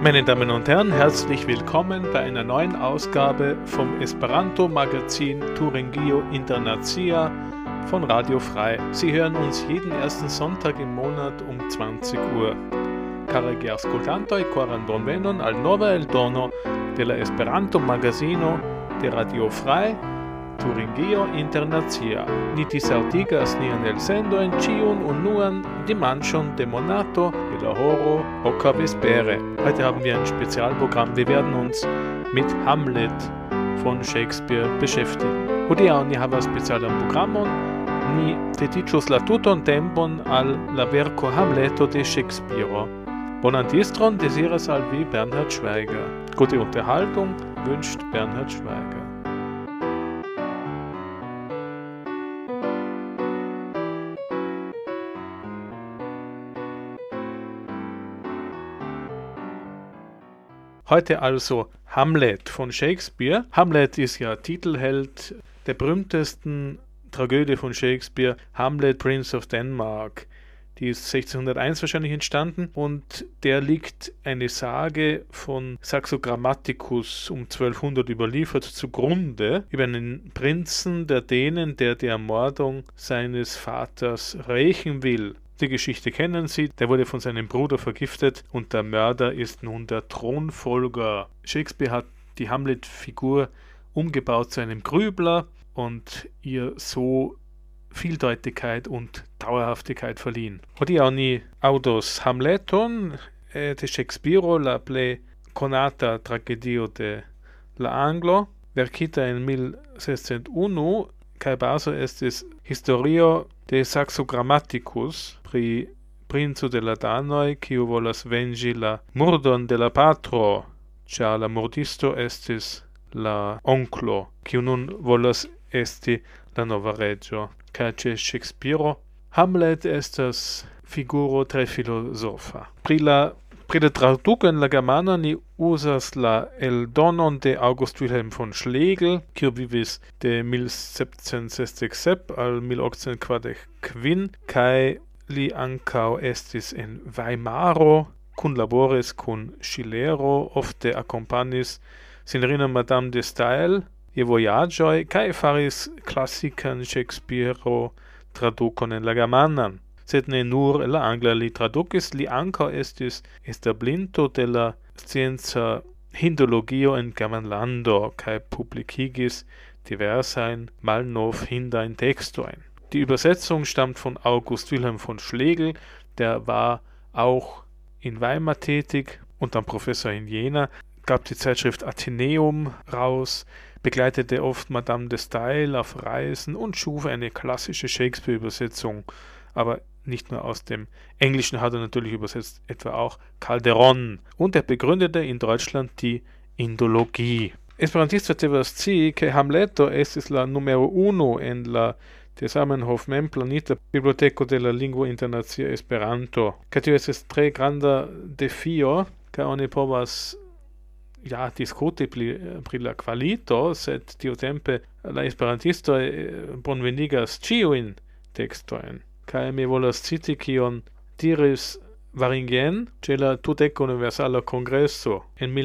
Meine Damen und Herren, herzlich willkommen bei einer neuen Ausgabe vom Esperanto-Magazin Turingio Internacia von Radio Frei. Sie hören uns jeden ersten Sonntag im Monat um 20 Uhr. Cari ascoltanti, quaran bonvenon al nova eldono della Esperanto Magazino de Radio Frei Turingio Internacia. Ni disaudigas nian elsendojn ĉiun unuan dimanĉon de monato de la horo oka vespere. Heute haben wir ein Spezialprogramm. Wir werden uns mit Hamlet von Shakespeare beschäftigen. Hodiaŭ ni havas specialan programon. Ni dediĉos la tuton tempon al la verko Hamleto de Shakespeare. Bonan distron desiras al vi Bernhard Schweiger. Gute Unterhaltung wünscht Bernhard Schweiger. Heute also Hamlet von Shakespeare. Hamlet ist ja Titelheld der berühmtesten Tragödie von Shakespeare, Hamlet, Prince of Denmark. Die ist 1601 wahrscheinlich entstanden und der liegt eine Sage von Saxo Grammaticus um 1200 überliefert zugrunde über einen Prinzen der Dänen, der die Ermordung seines Vaters rächen will. Die Geschichte kennen Sie, der wurde von seinem Bruder vergiftet und der Mörder ist nun der Thronfolger. Shakespeare hat die Hamlet-Figur umgebaut zu einem Grübler und ihr so Vieldeutigkeit und Dauerhaftigkeit verliehen. Hodiaŭ ni aŭdos Hamleton de Shakespeare, la plej konata tragedio de la Anglo, verkita en 1601, kaj bazo estis historio de Saxo Grammaticus pri princo de la Danoj, kiu volas venĝi la murdon de la patro, ĉar la murdisto estis la onklo, kiu nun volas esti la nova reĝo. Kaj ĉe Shakespeare Hamlet estas figuro tre filozofa. Pri la traduko en la germana ni uzas la eldonon de August Wilhelm von Schlegel, kiu vivis de 1767 al 1845, kaj li ankaŭ estis en Vajmaro, kunlaboris kun Ŝilero, ofte akompanis sinjorino Madame de Staël je vojaĝoj kaj faris klasikan Shakespeare tradukon en la germanan. Sed ne nur la angla li tradukis, li ankaŭ estis establinto de la scienca hindologio en Germanlando kaj publikigis diversajn malnovhindajn tekstojn. Die Übersetzung stammt von August Wilhelm von Schlegel, der war auch in Weimar tätig und dann Professor in Jena, gab die Zeitschrift Athenäum raus, begleitete oft Madame de Staël auf Reisen und schuf eine klassische Shakespeare-Übersetzung. Aber nicht nur aus dem Englischen hat er natürlich übersetzt, etwa auch Calderon. Und er begründete in Deutschland die Indologie. Esperantisto devas scii, ke Hamleto estis la numero uno en la de Zamenhof mem planita biblioteko de la lingvo internacia Esperanto. Kaj tio estas tre granda defio, kaj oni povas diskuti pri la kvalito, sed tiutempe la esperantistoj bonvenigas ĉiujn tekstojn. Kaj mi volas citi kion diris Varingen ĉe la Dudeka Universala Kongreso en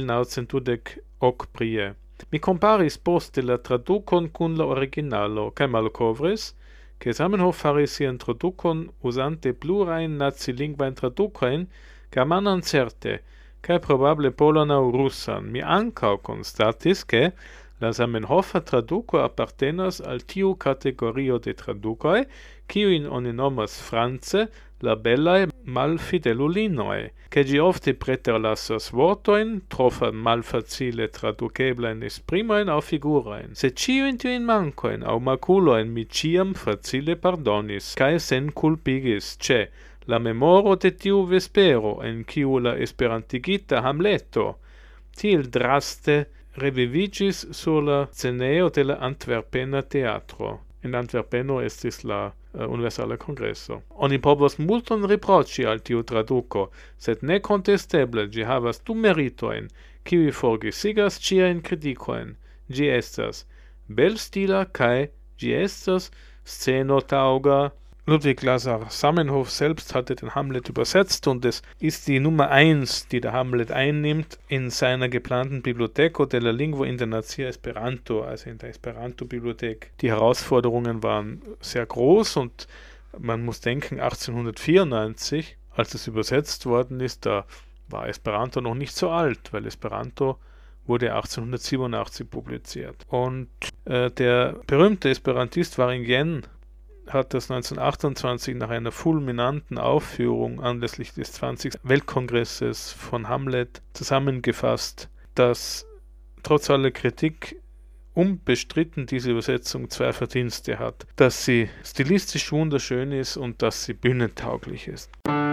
1928 prie. Mi komparis poste la tradukon kun la originalo kaj malkovris, ke Zamenhof faris sian tradukon uzante plurajn nacilingvajn tradukojn, germanan certe, kaj probable polan aŭ rusan. Mi ankaŭ konstatis, ke la Zamenhofa traduko apartenas al tiu kategorio de tradukoj, kiujn oni nomas france la belaj malfidelulinoj, ke ĝi ofte preterlasas vortojn, tro malfacile tradukeblajn esprimojn aŭ figurojn. Sed ĉiujn tiujn mankojn aŭ makulojn mi ĉiam facile pardonis, kaj senkulpigis, ĉe la memoro de tiu vespero, en kiu la esperantigita Hamleto tiel draste revivigis sur la sceneo de la Antverpena teatro. En Antverpeno estis la Universala Kongreso. Oni povas multon riproĉi al tiu traduko, sed ne kontesteble ĝi havas du meritojn, kiuj forgesigas ĉiajn kritikojn. Ĝi estas belstila kaj ĝi estas scenotaŭga Ludwig Lazar-Zamenhof selbst hatte den Hamlet übersetzt und es ist die Nummer 1, die der Hamlet einnimmt in seiner geplanten Biblioteca della Lingua Internazia Esperanto, also in der Esperanto-Bibliothek. Die Herausforderungen waren sehr groß und man muss denken, 1894, als es übersetzt worden ist, da war Esperanto noch nicht so alt, weil Esperanto wurde 1887 publiziert. Und der berühmte Esperantist Varingen hat das 1928 nach einer fulminanten Aufführung anlässlich des 20. Weltkongresses von Hamlet zusammengefasst, dass trotz aller Kritik unbestritten diese Übersetzung zwei Verdienste hat, dass sie stilistisch wunderschön ist und dass sie bühnentauglich ist.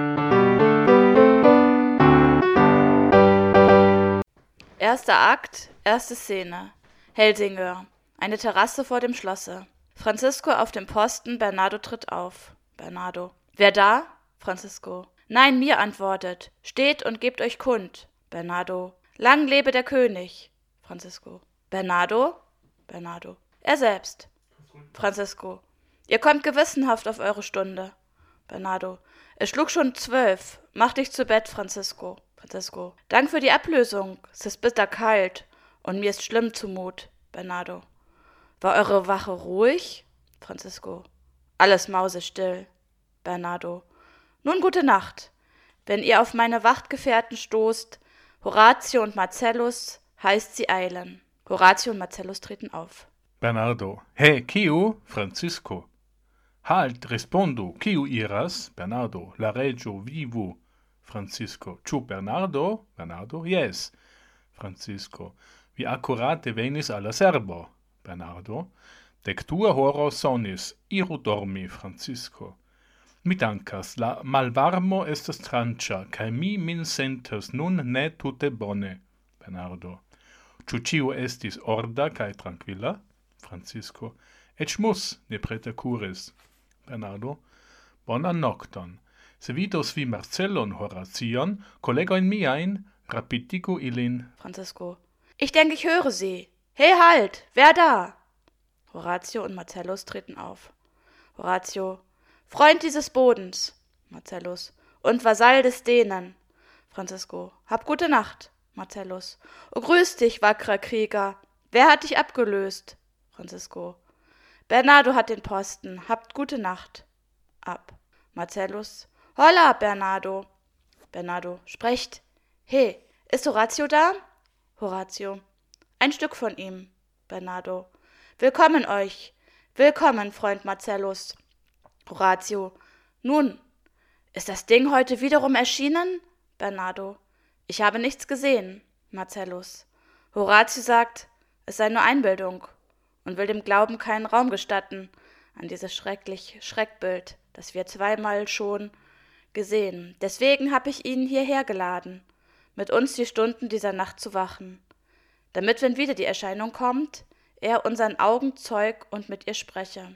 Erster Akt, erste Szene. Helsingør. Eine Terrasse vor dem Schlosse. Francisco auf dem Posten, Bernardo tritt auf. Bernardo. Wer da? Francisco. Nein, mir antwortet. Steht und gebt euch kund. Bernardo. Lang lebe der König. Francisco. Bernardo? Bernardo. Er selbst. Francisco. Ihr kommt gewissenhaft auf eure Stunde. Bernardo. Es schlug schon 12. Mach dich zu Bett, Francisco. Francisco. Dank für die Ablösung. Es ist bitter kalt und mir ist schlimm zumut. Bernardo. War eure Wache ruhig? Francisco. Alles mausestill. Bernardo. Nun gute Nacht. Wenn ihr auf meine Wachtgefährten stoßt, Horatio und Marcellus, heißt sie eilen. Horatio und Marcellus treten auf. Bernardo. He, kiu? Francisco. Halt, respondu, kiu iras? Bernardo. La regio vivu. Francisco. Ciu Bernardo? Bernardo. Yes. Francisco. Vi accurate venis alla serbo. Bernardo. Dectua horo sonis, iru dormi, Francisco. Mi dankas, la malvarmo estas tranĉa, kaj mi min sentas nun ne tute bone. Bernardo. Ĉu ĉio estis orda kaj trankvila? Francisco. Eĉ mus ne preterkuris. Bernardo. Bonan nokton. Se vidos vi Marcellon, Horacion, kolegojn miajn, rapitigu ilin. Francisco. Ich denke, ich höre sie. Hey, halt! Wer da? Horatio und Marcellus treten auf. Horatio. Freund dieses Bodens. Marcellus. Und Vasall des Dänen. Francisco. Hab gute Nacht. Marcellus. O grüß dich, wackerer Krieger. Wer hat dich abgelöst? Francisco. Bernardo hat den Posten. Habt gute Nacht. Ab. Marcellus. Holla, Bernardo. Bernardo. Sprecht. He, ist Horatio da? Horatio. Ein Stück von ihm. Bernardo. Willkommen euch. Willkommen, Freund Marcellus. Horatio. Nun, ist das Ding heute wiederum erschienen? Bernardo. Ich habe nichts gesehen. Marcellus. Horatio sagt, es sei nur Einbildung und will dem Glauben keinen Raum gestatten an dieses Schreckbild, das wir zweimal schon gesehen. Deswegen habe ich ihn hierher geladen, mit uns die Stunden dieser Nacht zu wachen, damit, wenn wieder die Erscheinung kommt, er unseren Augen zeug und mit ihr spreche.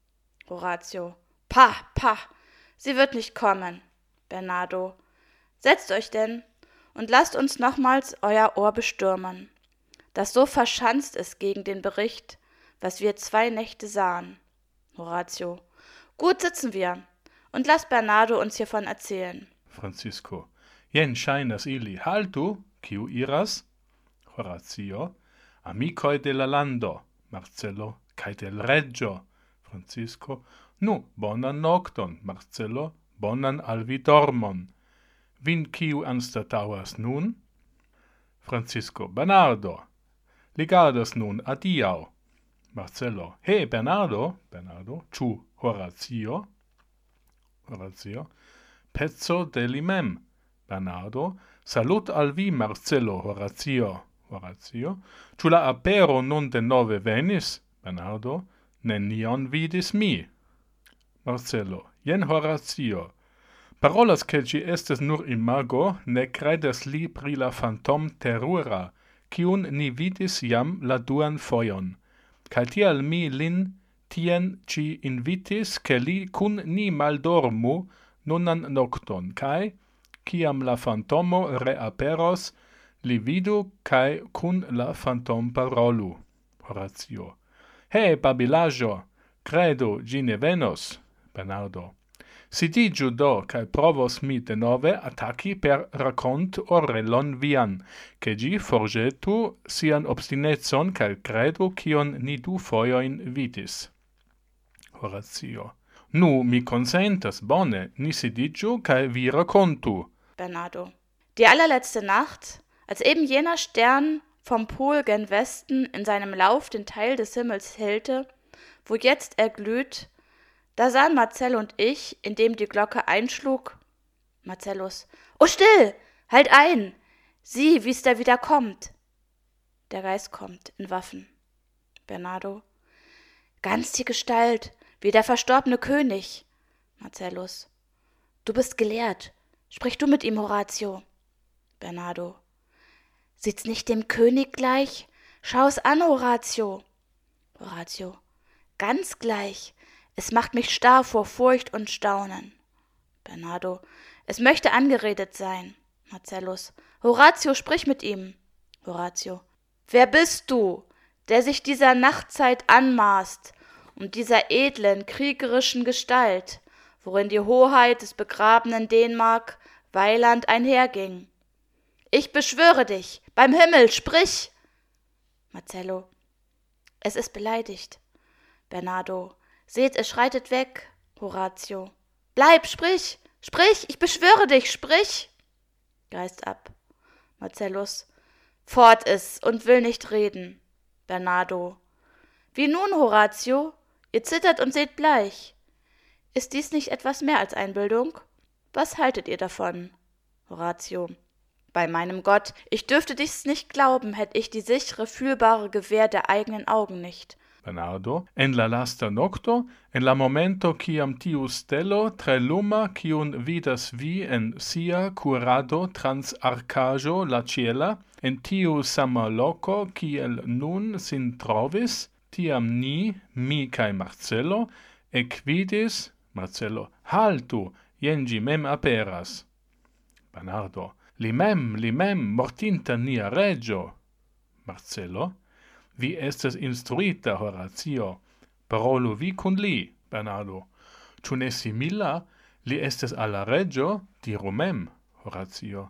Horatio. Pah, pah, sie wird nicht kommen. Bernardo. Setzt euch denn und lasst uns nochmals euer Ohr bestürmen, das so verschanzt ist gegen den Bericht, was wir 2 Nächte sahen. Horatio. Gut sitzen wir und lasst Bernardo uns hiervon erzählen. Francisco. Jen ŝajnas ili. Haltu, kiu iras? Horatio. Amicoj de la lando. Marcello. Kaj del reggio. Francisco. Nu, bonan nokton, Marcello. Bonan al vi dormon. Vin kiu anstataŭas nun? Francisco. Bernardo. Li gardas nun adiaŭ. Marcello. He, Bernardo. Bernardo. Ĉu Horatio? Horatio. Pezzo de li mem. Bernardo. Salut al vi, Marcello, Horatio. Horatio. Ĉu la apero nun denove venis? Bernardo. Nenion vidis mi. Marcello. Jen Horatio. Parolas ke ĝi estas nur imago, ne kredas li pri la fantom terura, kiun ni vidis jam la duan fojon. Kaj tial mi lin tien ĉi invitis, ke li kun ni maldormu nunan nokton, kaj, kiam la fantomo reaperos, li vidu kaj kun la fantom parolu. Horatio. He, babilaĵo, kredu, ĝi ne venos. Bernardo. Sidigiu do, cae provos mi de nove attacci per racont orelon vian, che gi forgetu sian obstinetson cae credu cion ni du foioin vidis. Horatio. Nu, mi consentas, bone, ni sidigiu cae vi racontu. Bernardo. Die allerletzte Nacht, als eben jener Stern vom Pol gen Westen in seinem Lauf den Teil des Himmels hellte, wo jetzt er glüht, da sahen Marcel und ich, indem die Glocke einschlug. Marcellus. Oh, still! Halt ein! Sieh, wie's da wieder kommt. Der Geist kommt in Waffen. Bernardo. Ganz die Gestalt, wie der verstorbene König. Marcellus. Du bist gelehrt. Sprich du mit ihm, Horatio. Bernardo. Sieht's nicht dem König gleich? Schau's an, Horatio. Horatio. Ganz gleich. Es macht mich starr vor Furcht und Staunen. Bernardo. Es möchte angeredet sein. Marcellus. Horatio, sprich mit ihm. Horatio. Wer bist du, der sich dieser Nachtzeit anmaßt und dieser edlen, kriegerischen Gestalt, worin die Hoheit des begrabenen Dänemark weiland einherging? Ich beschwöre dich, beim Himmel, sprich! Marcello. Es ist beleidigt. Bernardo. Seht, es schreitet weg. Horatio. Bleib, sprich, sprich, ich beschwöre dich, sprich! Geist ab. Marcellus. Fort ist und will nicht reden. Bernardo. Wie nun, Horatio? Ihr zittert und seht bleich. Ist dies nicht etwas mehr als Einbildung? Was haltet ihr davon? Horatio. Bei meinem Gott, ich dürfte dies nicht glauben, hätt ich die sichere, fühlbare Gewähr der eigenen Augen nicht. Bernardo. En la lasta nocto, en la momento ciam tiu stelo tre luma cium vidas vi en sia curado trans arcajo la ciela, en tiu sama loco ciel nun sin trovis, tiam ni, mi cae Marcello, equidis, Marcello, haltu, jengi mem aperas. Bernardo. Li mem, mortinta nia regio. Marcello. Vi estes instruita, Horatio. Parolu vi cun li, Bernardo. Ciu ne simila, li estes alla regio, diru mem, Horatio.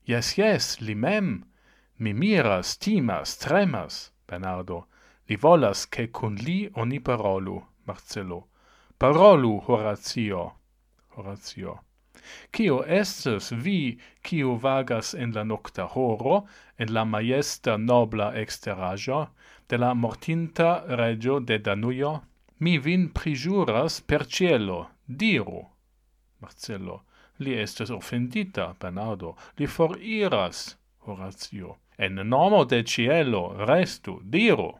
Yes, li mem. Mi miras, timas, tremas, Bernardo. Li volas che cun li oni parolu, Marcello. Parolu, Horatio. Horatio. Cio estes vi, cio vagas en la nocta horo, en la maiesta nobla exterajo, de la mortinta regio de Danuio? Mi vin prijuras per cielo, diru. Marcello. Li estes offendita, Bernardo. Li foriras, Horatio. En nomo de cielo, restu, diru.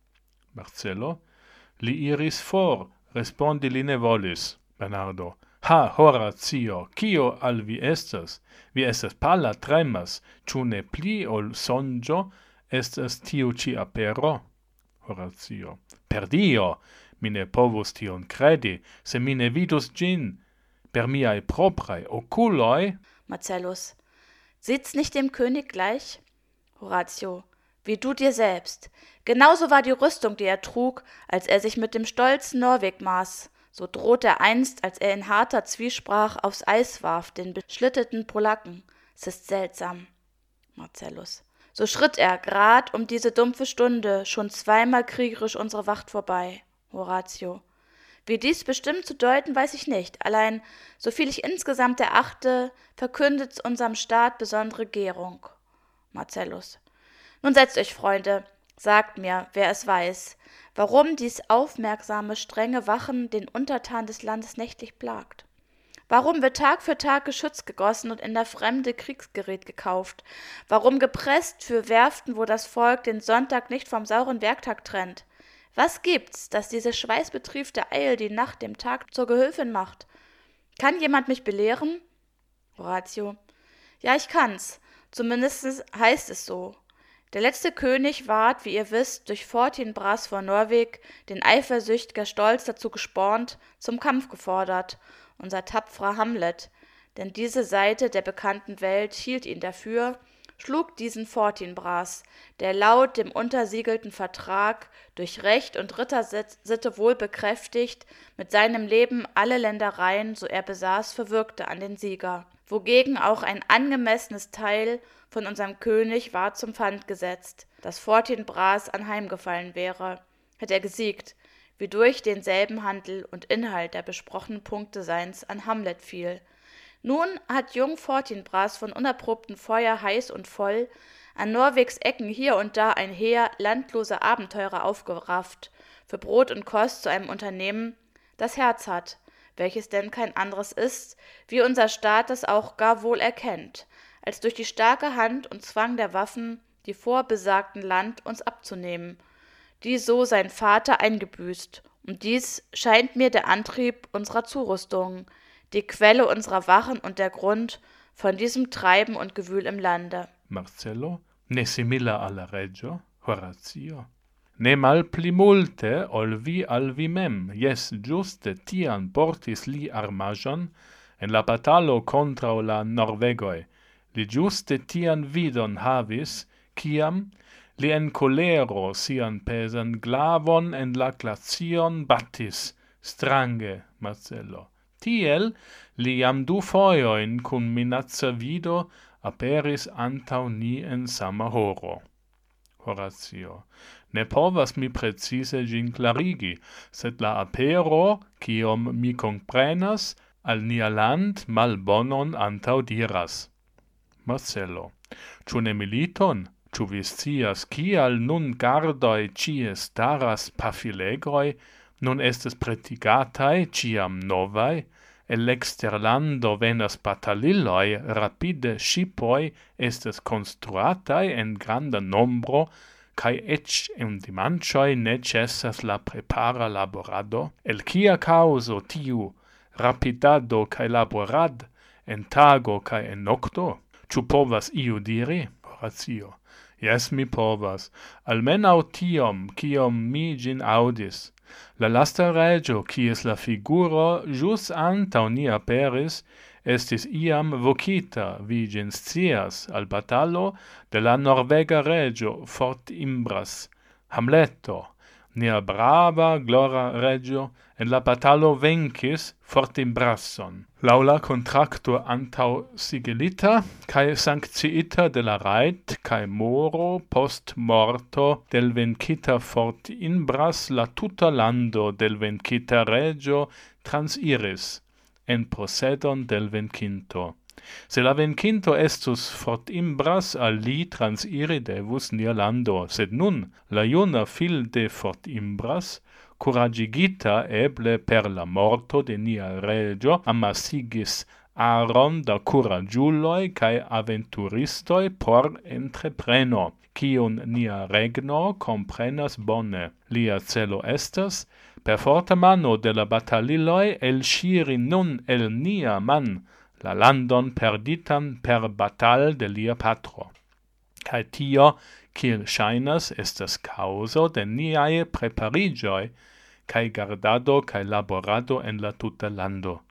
Marcello. Li iris for, respondi li ne volis, Bernardo. Ha, Horatio, cio al vi estas? Vi estas pala tremas, ciu ne pli ol sonjo estas tiu ci apero? Horatio. Per Dio, mi ne povus tion credi, se mi ne vidus gin, per miai proprae oculoi. Marcellus. Sieht's nicht dem König gleich? Horatio. Wie du dir selbst. Genauso war die Rüstung, die er trug, als er sich mit dem stolzen Norweg maß. So droht er einst, als er in harter Zwiesprach aufs Eis warf, den beschlitteten Polacken. Es ist seltsam. Marcellus. So schritt er, grad um diese dumpfe Stunde, schon zweimal kriegerisch unsere Wacht vorbei. Horatio. Wie dies bestimmt zu deuten, weiß ich nicht. Allein, soviel ich insgesamt erachte, verkündet unserem Staat besondere Gärung. Marcellus. Nun setzt euch, Freunde, sagt mir, wer es weiß, warum dies aufmerksame, strenge Wachen den Untertan des Landes nächtlich plagt. Warum wird Tag für Tag Geschütz gegossen und in der Fremde Kriegsgerät gekauft? Warum gepresst für Werften, wo das Volk den Sonntag nicht vom sauren Werktag trennt? Was gibt's, dass diese schweißbetriefte Eil die Nacht dem Tag zur Gehilfin macht? Kann jemand mich belehren? Horatio. Ja, ich kann's. Zumindest heißt es so. Der letzte König ward, wie ihr wisst, durch Fortinbras vor Norweg, den eifersüchtiger Stolz dazu gespornt, zum Kampf gefordert, unser tapferer Hamlet, denn diese Seite der bekannten Welt hielt ihn dafür, schlug diesen Fortinbras, der laut dem untersiegelten Vertrag durch Recht und Rittersitte wohl bekräftigt, mit seinem Leben alle Ländereien, so er besaß, verwirkte an den Sieger, wogegen auch ein angemessenes Teil von unserem König war zum Pfand gesetzt, dass Fortinbras anheimgefallen wäre, hätte er gesiegt, wie durch denselben Handel und Inhalt der besprochenen Punkte seins an Hamlet fiel. Nun hat jung Fortinbras von unerprobtem Feuer heiß und voll an Norwegs Ecken hier und da ein Heer landloser Abenteurer aufgerafft, für Brot und Kost zu einem Unternehmen, das Herz hat, welches denn kein anderes ist, wie unser Staat es auch gar wohl erkennt, als durch die starke Hand und Zwang der Waffen die vorbesagten Land uns abzunehmen, die so sein Vater eingebüßt, und dies scheint mir der Antrieb unserer Zurüstungen, die Quelle unserer Wachen und der Grund von diesem Treiben und Gewühl im Lande. Marcello, ne simila alla Reggio, Horatio. Ne mal pli multe olvi alvi mem, jes giuste tian portis li armajon, en la batalo contra la Norvegoi, li giuste tian vidon havis, ciam li en colero sian pesan glavon en la glacion battis, strange, Marcello. Tiel li jam du foioin cum minazza vido aperis antau ni en sama horo. Horatio. Ne povas mi precise gin clarigi, sed la apero, ciom mi comprenas, al nia land malbonon antau diras. Marcello. Ciu ne militon? Ciu vis scias, cial nun gardoi cie staras pafilegroi, nun estes pretigatai ciam novai, el exterlando venas bataliloi, rapide shipoi estes construatai en granda nombro, cae ec en dimancioi necessas la prepara laborado, el cia causo tiu rapidado cae laborad en tago cae en nocto? Ciu povas iu diri? Horatio. Yes, mi povas, almenau tiom, ciom mi gin audis. La lasta regio, cies la figuro jus antau ni aperis, estis iam vocita, vi gin scias, al batalo de la Norvega regio Fortinbras, Hamleto, nia brava glora regio, en la batalo vencis Fortinbrasson. Laula contracto antau sigilita, cae sanctiita de la reit, cae moro post morto del vencita Fortinbras la tuta lando del vencita regio transiris, en posedon del vencinto. Se la vencinto estus Fortinbras, al li transiri devus nia lando, sed nun la juna fil de Fortinbras, curagigita eble per la morto de nia regio, amassigis aron da curagiuloi cae aventuristoi por entrepreno, cion nia regno comprenas bone. Lia celo estas, per forta mano de la bataliloi, elŝiri nun el nia man, la landon perditan per batal de lia patro. Cae tio, kiel ŝajnas, estas causo de niae preparigioi, cae gardado cae laborado en la tuta lando.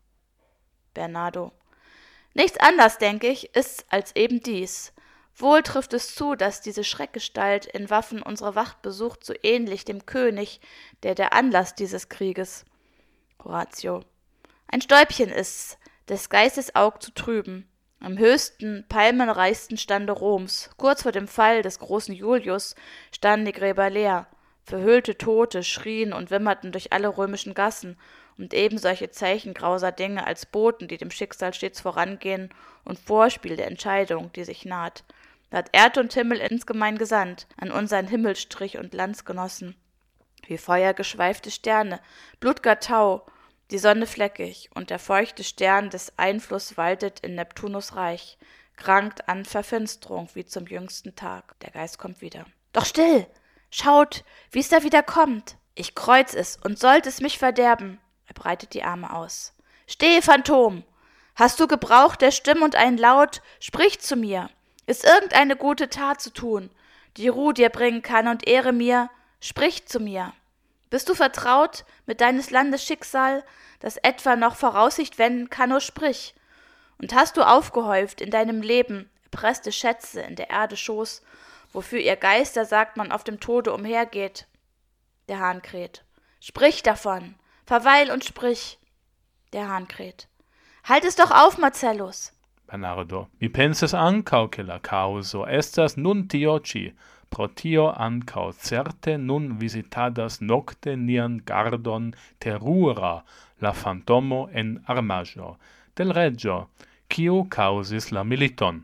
Bernardo. Nichts anders, denke ich, ist als eben dies. Wohl trifft es zu, dass diese Schreckgestalt in Waffen unsere Wacht besucht, so ähnlich dem König, der Anlass dieses Krieges. Horatio. Ein Stäubchen ist's, des Geistes Aug zu trüben. Am höchsten, palmenreichsten Stande Roms, kurz vor dem Fall des großen Julius, standen die Gräber leer. Verhüllte Tote schrien und wimmerten durch alle römischen Gassen, und eben solche Zeichen grauser Dinge als Boten, die dem Schicksal stets vorangehen, und Vorspiel der Entscheidung, die sich naht. Da hat Erd und Himmel insgemein gesandt, an unseren Himmelstrich und Landsgenossen. Wie feuergeschweifte Sterne, blutger Tau, die Sonne fleckig, und der feuchte Stern des Einfluss waltet in Neptunus Reich, krankt an Verfinsterung wie zum jüngsten Tag. Der Geist kommt wieder. Doch still! Schaut, wie's da wieder kommt. Ich kreuz es, und sollt es mich verderben. Er breitet die Arme aus. Steh, Phantom! Hast du Gebrauch der Stimme und einen Laut? Sprich zu mir. Ist irgendeine gute Tat zu tun, die Ruh dir bringen kann und Ehre mir? Sprich zu mir. Bist du vertraut mit deines Landes Schicksal, das etwa noch Voraussicht wenden kann, nur sprich. Und hast du aufgehäuft in deinem Leben gepresste Schätze in der Erde Schoß, wofür ihr Geister, sagt man, auf dem Tode umhergeht. Der Hahn kräht. Sprich davon, verweil und sprich. Der Hahn kräht. Halt es doch auf, Marcellus. Bernardo, mi pensas ancau che la causo estas nun tioci, pro tio ancau certe nun visitadas nocte nian gardon terrura la fantomo en armaggio del regio, quiu causis la militon.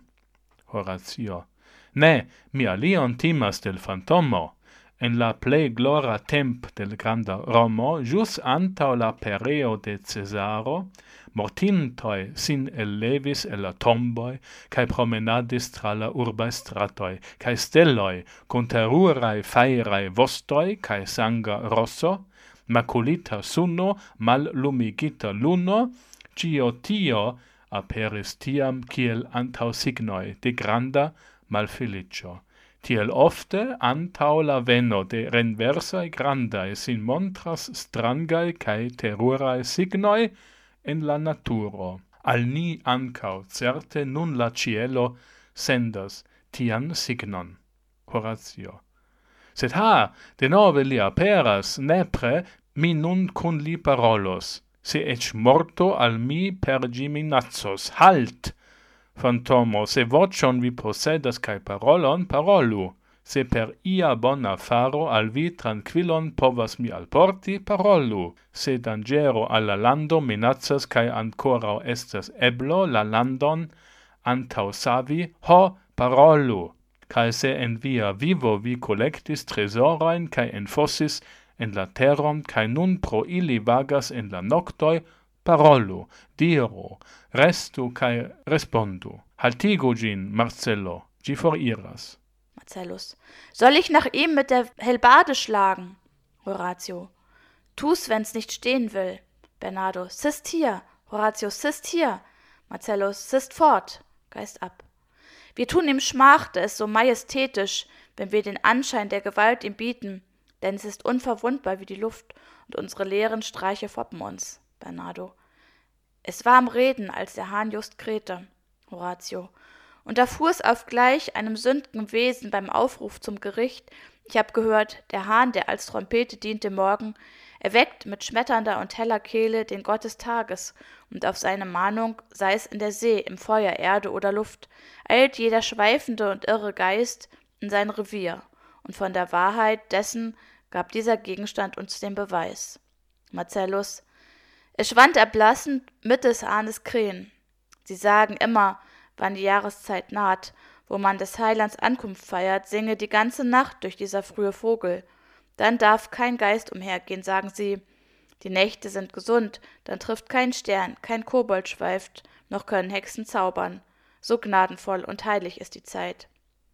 Horatio, ne, mi alion timas del fantomo. En la plei glora temp del granda Romo, jus antau la pereo de Cesaro, mortintoi sin ellevis el la tomboi, cae promenadis tra la urbae stratoi, cae stelloi, cum terurae faerae vostoi, cae sanga rosso, maculita suno, mal lumigita luno, cio tio aperis tiam kiel antau signoi de granda malfelicio. Tiel ofte antau la veno de renversae grandae sin montras strangae cae terurae signoi en la naturo. Al ni ancau certe nun la cielo sendas tian signon. Horatio. Sed ha, denove li aperas, nepre mi nun cun li parolos, se ec morto al mi per giminazzos. Halt! Fantomo, se vocion vi possedas cae parolon, parolu. Se per ia bona faro al vi tranquillon povas mi alporti, parolu. Se dangero alla lando minazzas cae ancorau estas eblo la landon antau savi, ho, parolu. Cae se en via vivo vi collectis tresorain cae enfossis en la terron, cae nun pro ili vagas en la noctoi, parolu, diru, restu cae respondu. Haltigu gin, Marcello, gi foriras. Marcellus. Soll ich nach ihm mit der Helbarde schlagen? Horatio. Tu's, wenn's nicht stehen will. Bernardo. Sist hier. Horatio. Sist hier. Marcellus. Sist fort. Geist ab. Wir tun ihm Schmach, da es so majestätisch, wenn wir den Anschein der Gewalt ihm bieten, denn es ist unverwundbar wie die Luft, und unsere leeren Streiche foppen uns. Bernardo. Es war am Reden, als der Hahn just krähte. Horatio. Und da fuhr es auf gleich einem sünd'gen Wesen beim Aufruf zum Gericht. Ich hab gehört, der Hahn, der als Trompete diente morgen, erweckt mit schmetternder und heller Kehle den Gott des Tages, und auf seine Mahnung, sei es in der See, im Feuer, Erde oder Luft, eilt jeder schweifende und irre Geist in sein Revier, und von der Wahrheit dessen gab dieser Gegenstand uns den Beweis. Marcellus. Es schwand erblassend mit des Hahnes Krähen. Sie sagen immer, wann die Jahreszeit naht, wo man des Heilands Ankunft feiert, singe die ganze Nacht durch dieser frühe Vogel. Dann darf kein Geist umhergehen, sagen sie. Die Nächte sind gesund, dann trifft kein Stern, kein Kobold schweift, noch können Hexen zaubern. So gnadenvoll und heilig ist die Zeit.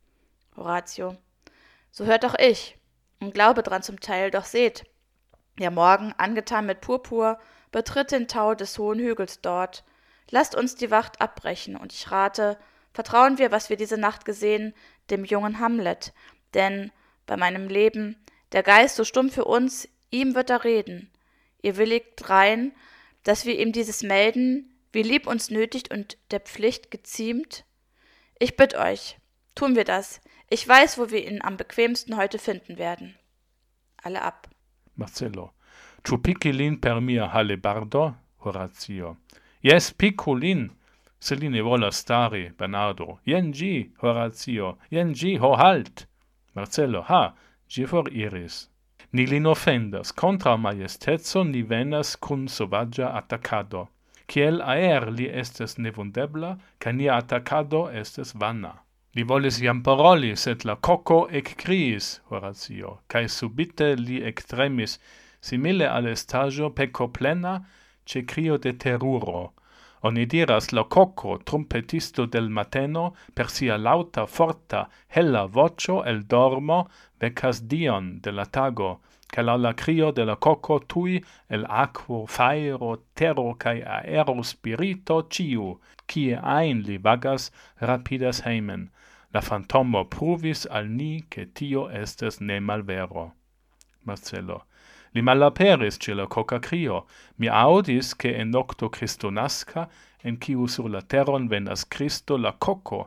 Horatio. So hört auch ich und glaube dran zum Teil, doch seht, der Morgen, angetan mit Purpur, betritt den Tau des hohen Hügels dort. Lasst uns die Wacht abbrechen, und ich rate, vertrauen wir, was wir diese Nacht gesehen, dem jungen Hamlet, denn bei meinem Leben, der Geist so stumm für uns, ihm wird er reden. Ihr willigt drein, dass wir ihm dieses melden, wie lieb uns nötigt und der Pflicht geziemt? Ich bitt euch, tun wir das. Ich weiß, wo wir ihn am bequemsten heute finden werden. Alle ab. Marcello. Tu picilin per mia hallebardo? Horatio. Yes, piccolin. Se li ne volas stari, Bernardo. Jen gi, Horatio. Jen gi, ho halt. Marcello. Ha, gi foriris. Ni lin offendas. Contra majestezo ni venas cun sovaggia attacado. Ciel aer li estes nevundebla, ca nia attacado estes vana. Li volis iam paroli, sed la coco eccriis, Horatio, cae subite li extremis, simile al estagio pecco plena, ce crio de terruro. Oni diras la coco, trumpetisto del mateno, per sia lauta, forta, hella vocio el dormo, vecas dion de la tago, ca la crio de la coco tui el aquo, faero, terro, cae aero spirito ciu, cie ein li vagas, rapidas heimen. La fantomo pruvis al ni che tio estes ne malvero. Marcello. Li malaperis ce la coca crio. Mi audis che en nocto Christo nasca, en ciu sur la terron venas Christo la coco,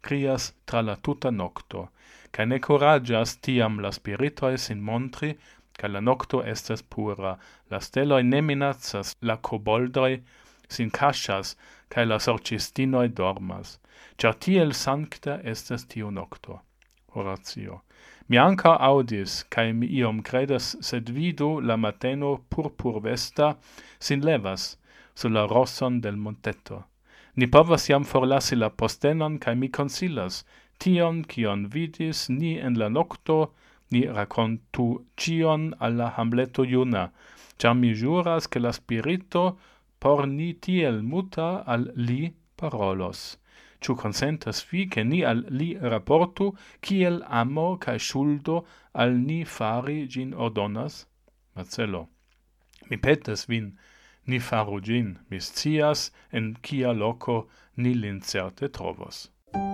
crias tra la tuta nocto, cae ne coragias tiam la spiritoi sin montri, cae la nocto estes pura, la steloi ne minacas, la koboldoi sin cascias, cae la sorcistinoi dormas, car tiel sancta estes tiu nocto. Horatio. Mi anca audis, cae mi iom credas, sed vidu la mateno purpur vesta sin levas sur la rosson del monteto. Ni povas jam forlasi la postenon, cae mi consilas, tion, cion vidis ni en la nocto, ni racontu cion alla Hamleto juna, car mi juras che la spirito por ni tiel muta al li parolos. Ciu consentas vi, che ni al li rapportu, kiel amo cae ŝuldo al ni fari gin ordonas? Marcello. Mi petas vin, ni faru gin, mi scias en kia loco ni lin certe trovos.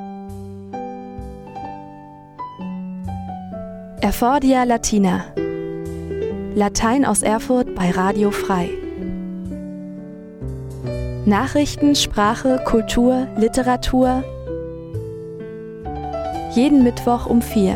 Erfordia Latina. Latein aus Erfurt bei Radio Frei. Nachrichten, Sprache, Kultur, Literatur. Jeden Mittwoch um 4.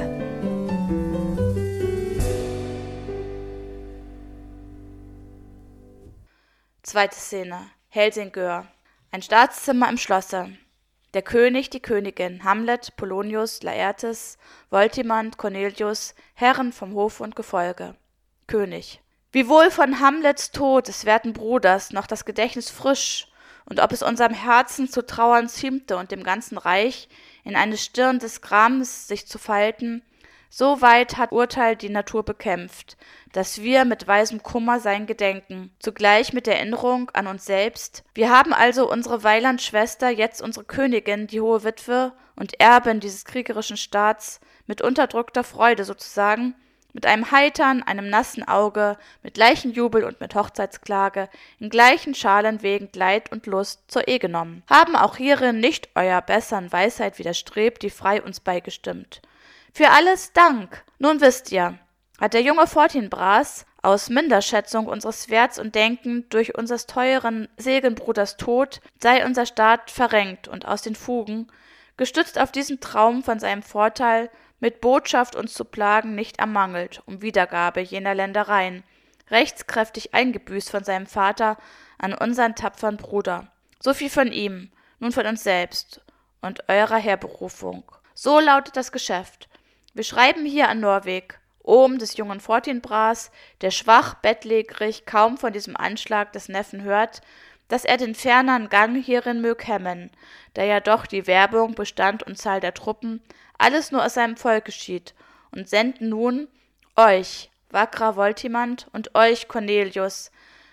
Zweite Szene. Helsingør. Ein Staatszimmer im Schlosse. Der König, die Königin, Hamlet, Polonius, Laertes, Voltimand, Cornelius, Herren vom Hof und Gefolge. König. Wie wohl von Hamlets Tod des werten Bruders noch das Gedächtnis frisch, und ob es unserem Herzen zu trauern ziemte und dem ganzen Reich in eine Stirn des Grams sich zu falten, so weit hat Urteil die Natur bekämpft, dass wir mit weisem Kummer sein gedenken, zugleich mit Erinnerung an uns selbst. Wir haben also unsere Weilandschwester, jetzt unsere Königin, die hohe Witwe und Erbin dieses kriegerischen Staats, mit unterdrückter Freude sozusagen, mit einem heitern, einem nassen Auge, mit Leichenjubel und mit Hochzeitsklage, in gleichen Schalen wegend Leid und Lust zur Ehe genommen. Haben auch hierin nicht euer bessern Weisheit widerstrebt, die frei uns beigestimmt. Für alles Dank! Nun wisst ihr, hat der junge Fortinbras aus Minderschätzung unseres Werts und Denken durch unseres teuren Segenbruders Tod sei unser Staat verrenkt und aus den Fugen, gestützt auf diesen Traum von seinem Vorteil, mit Botschaft uns zu plagen nicht ermangelt, um Wiedergabe jener Ländereien, rechtskräftig eingebüßt von seinem Vater an unseren tapfern Bruder. So viel von ihm, nun von uns selbst und eurer Herberufung. So lautet das Geschäft. Wir schreiben hier an Norweg, Ohm des jungen Fortinbras, der schwach, bettlägerig, kaum von diesem Anschlag des Neffen hört, dass er den fernern Gang hierin mög hemmen, da ja doch die Werbung, Bestand und Zahl der Truppen alles nur aus seinem Volk geschieht, und senden nun euch, wackrer Voltimand, und euch, Cornelius,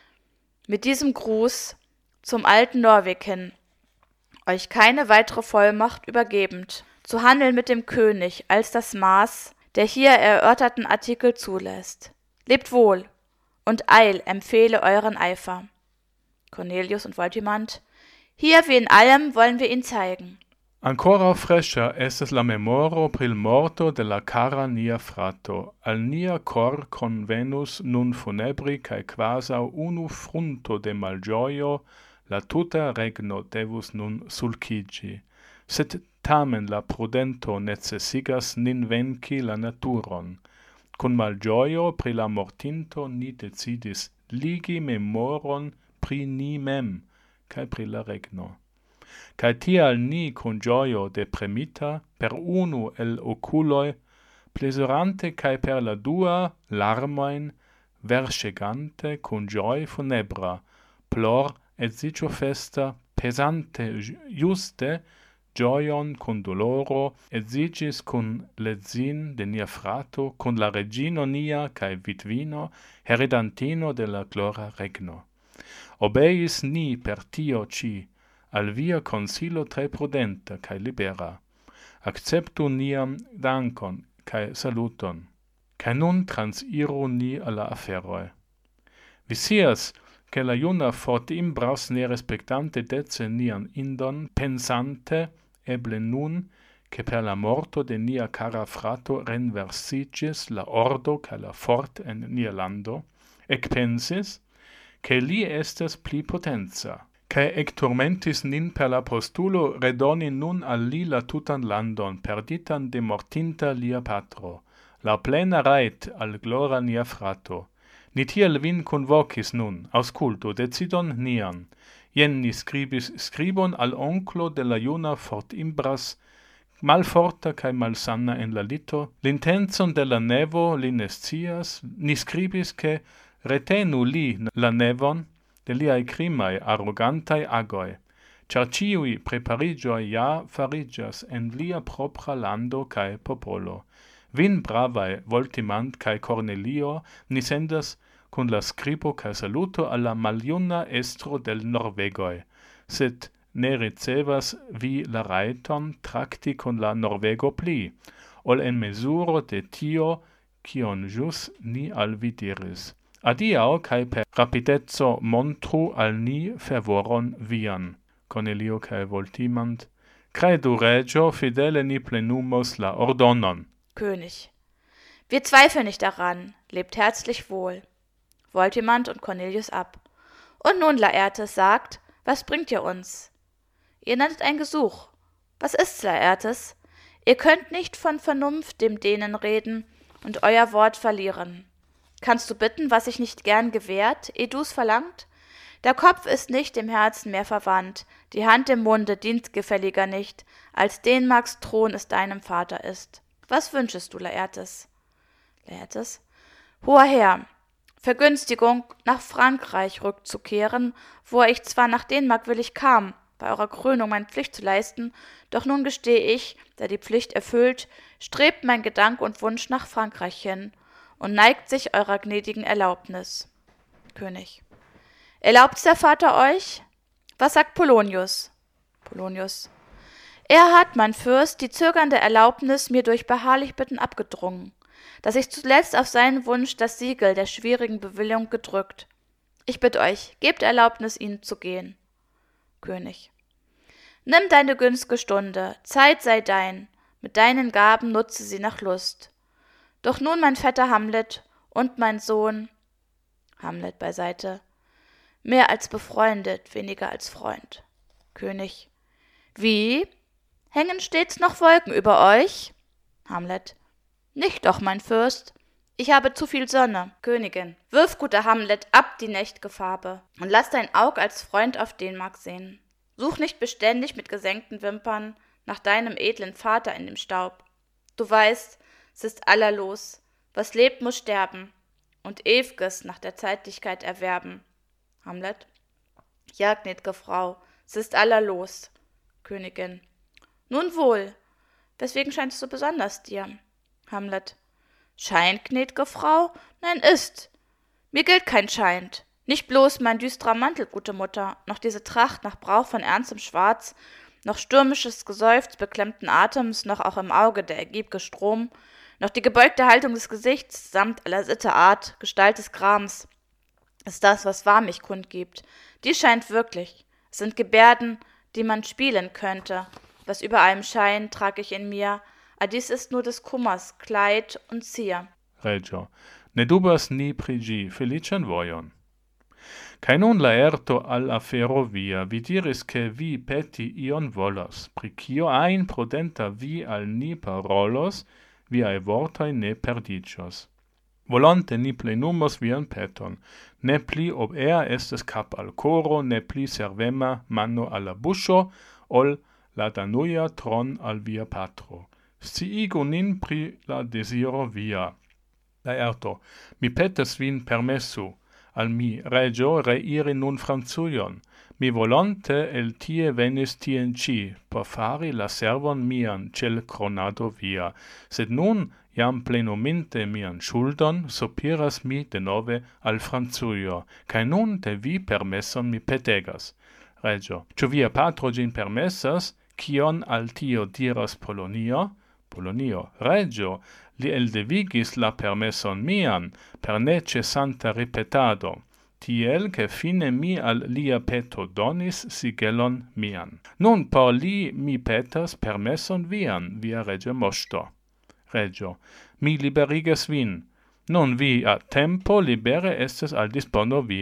mit diesem Gruß zum alten Norweg hin, euch keine weitere Vollmacht übergebend, zu handeln mit dem König, als das Maß der hier erörterten Artikel zulässt. Lebt wohl, und Eil empfehle euren Eifer. Cornelius und Voltimand. Hier wie in allem wollen wir ihn zeigen. Ancora fresca estes la memoro pril morto de la cara nia frato, al nia cor convenus nun funebri cae quasau unu frunto de malgioio la tuta regno devus nun sulcigi, sed tamen la prudento necessigas nin venci la naturon. Con malgioio pri la mortinto ni decidis ligi memoron pri ni mem, cae pri la regno. Cae tial ni con gioio depremita, per unu el oculoi, plesurante cae per la dua larmoin, versegante con gioi funebra, plor et sicio festa, pesante juste, gioion con doloro, et sigis con lezin de nia frato, con la regino nia cae vitvino, heredantino de la glora regno. Obeis ni per tio ci, al via consilo tre prudenta cae libera. Acceptu niam dankon cae saluton, cae nun transiru ni alla aferoi. Visias, che la juna Fortinbras ne respectante dece nian indon, pensante, eble nun, che per la morto de nia cara frato renversigis la ordo cae la fort en nia lando, ec pensis, che li estes pli potenza, cae ec turmentis nin per la postulo redoni nun al li la tutan landon, perditan de mortinta lia patro, la plena rait al glora nia frato. Ni tiel vin convocis nun, ausculto, decidon nian. Jen ni scribis scribon al onclo de la juna fort imbras, malforta cae malsana en la lito, l'intenzon de la nevo li nescias, ni scribis che retenu li la nevon de liai crimae arrogantae agoi, char ciui preparigioi ja farigias en lia propra lando cae popolo. Vin bravae Voltimand cae Cornelio ni sendas cun la scribo cae saluto alla maljuna estro del Norvegoi, sed ne ricevas vi la raiton tracti con la Norvego pli, ol en mesuro de tio cion jus ni al vi diris. Adiao cae per rapidezzo montru al ni fervoron vian. Cornelio cae Voltimand, credu regio, fidele ni plenumos la ordonon. König. Wir zweifeln nicht daran, lebt herzlich wohl. Voltimand und Cornelius ab. Und nun, Laertes, sagt, was bringt ihr uns? Ihr nanntet ein Gesuch. Was ist's, Laertes? Ihr könnt nicht von Vernunft dem Dänen reden und euer Wort verlieren. Kannst du bitten, was ich nicht gern gewährt, eh du's verlangt? Der Kopf ist nicht dem Herzen mehr verwandt, die Hand im Munde dient gefälliger nicht, als Dänemarks Thron es deinem Vater ist. Was wünschest du, Laertes? Laertes? Hoher Herr, Vergünstigung, nach Frankreich rückzukehren, wo ich zwar nach Dänemark willig kam, bei eurer Krönung meine Pflicht zu leisten, doch nun gestehe ich, da die Pflicht erfüllt, strebt mein Gedank und Wunsch nach Frankreich hin und neigt sich eurer gnädigen Erlaubnis. König. Erlaubt's der Vater euch? Was sagt Polonius? Polonius. Er hat, mein Fürst, die zögernde Erlaubnis mir durch beharrlich Bitten abgedrungen, dass ich zuletzt auf seinen Wunsch das Siegel der schwierigen Bewilligung gedrückt. Ich bitt euch, gebt Erlaubnis, ihnen zu gehen. König. Nimm deine günstige Stunde, Zeit sei dein, mit deinen Gaben nutze sie nach Lust. Doch nun mein Vetter Hamlet und mein Sohn, Hamlet beiseite, mehr als befreundet, weniger als Freund. König. Wie? Hängen stets noch Wolken über euch? Hamlet. Nicht doch, mein Fürst. Ich habe zu viel Sonne. Königin. Wirf, guter Hamlet, ab die nächt'ge Farbe und lass dein Aug als Freund auf Dänemark sehen. Such nicht beständig mit gesenkten Wimpern nach deinem edlen Vater in dem Staub. Du weißt, es ist allerlos. Was lebt, muss sterben und Ew'ges nach der Zeitlichkeit erwerben. Hamlet. Ja, gnäd'ge Frau, es ist allerlos. Königin. Nun wohl, weswegen scheint es so besonders dir? Hamlet. Scheint, gnäd'ge Frau? Nein, ist. Mir gilt kein Scheint. Nicht bloß mein düsterer Mantel, gute Mutter, noch diese Tracht nach Brauch von ernstem Schwarz, noch stürmisches Geseufz beklemmten Atems, noch auch im Auge der ergieb'ge Strom, noch die gebeugte Haltung des Gesichts, samt aller Sitte Art, Gestalt des Grams, ist das, was wahr mich kundgibt. Dies scheint wirklich. Es sind Gebärden, die man spielen könnte. Was über allem Schein trag ich in mir, dies ist nur des Kummers Kleid und Zier. Regio. Ne dubas ni prigi felicem voion. Cae nun Laerto al afero via, vi diris che vi peti ion volos, pricio ein prudenta vi al ni parolos, viae vortoi ne perdicios. Volonte ni plenumos vian peton, ne pli ob estes cap al coro, ne pli servema mano alla buscio, ol la danuia tron al via patro. Sciigu nin pri la desiro via. Laerto, mi petas vin permessu, al mi regio reiri nun Francujon, mi volonte el tie venis tien ci, por fari la servon mian cel cronado via, sed nun jam plenuminte mian schuldon, sopiras mi denove al Francujo, cae nun de vi permesson mi petegas. Regio, ciu via patro gin permessas, cion al tio diras Polonio? Polonio, Regio, li eldevigis la permesson mian, per ne cessanta ripetado, tiel che fine mi al lia peto donis sigelon mian. Nun por li mi petas permesson vian, via Regio Mosto. Regio, mi liberigas vin. Nun vi a tempo libere estes al dispono via.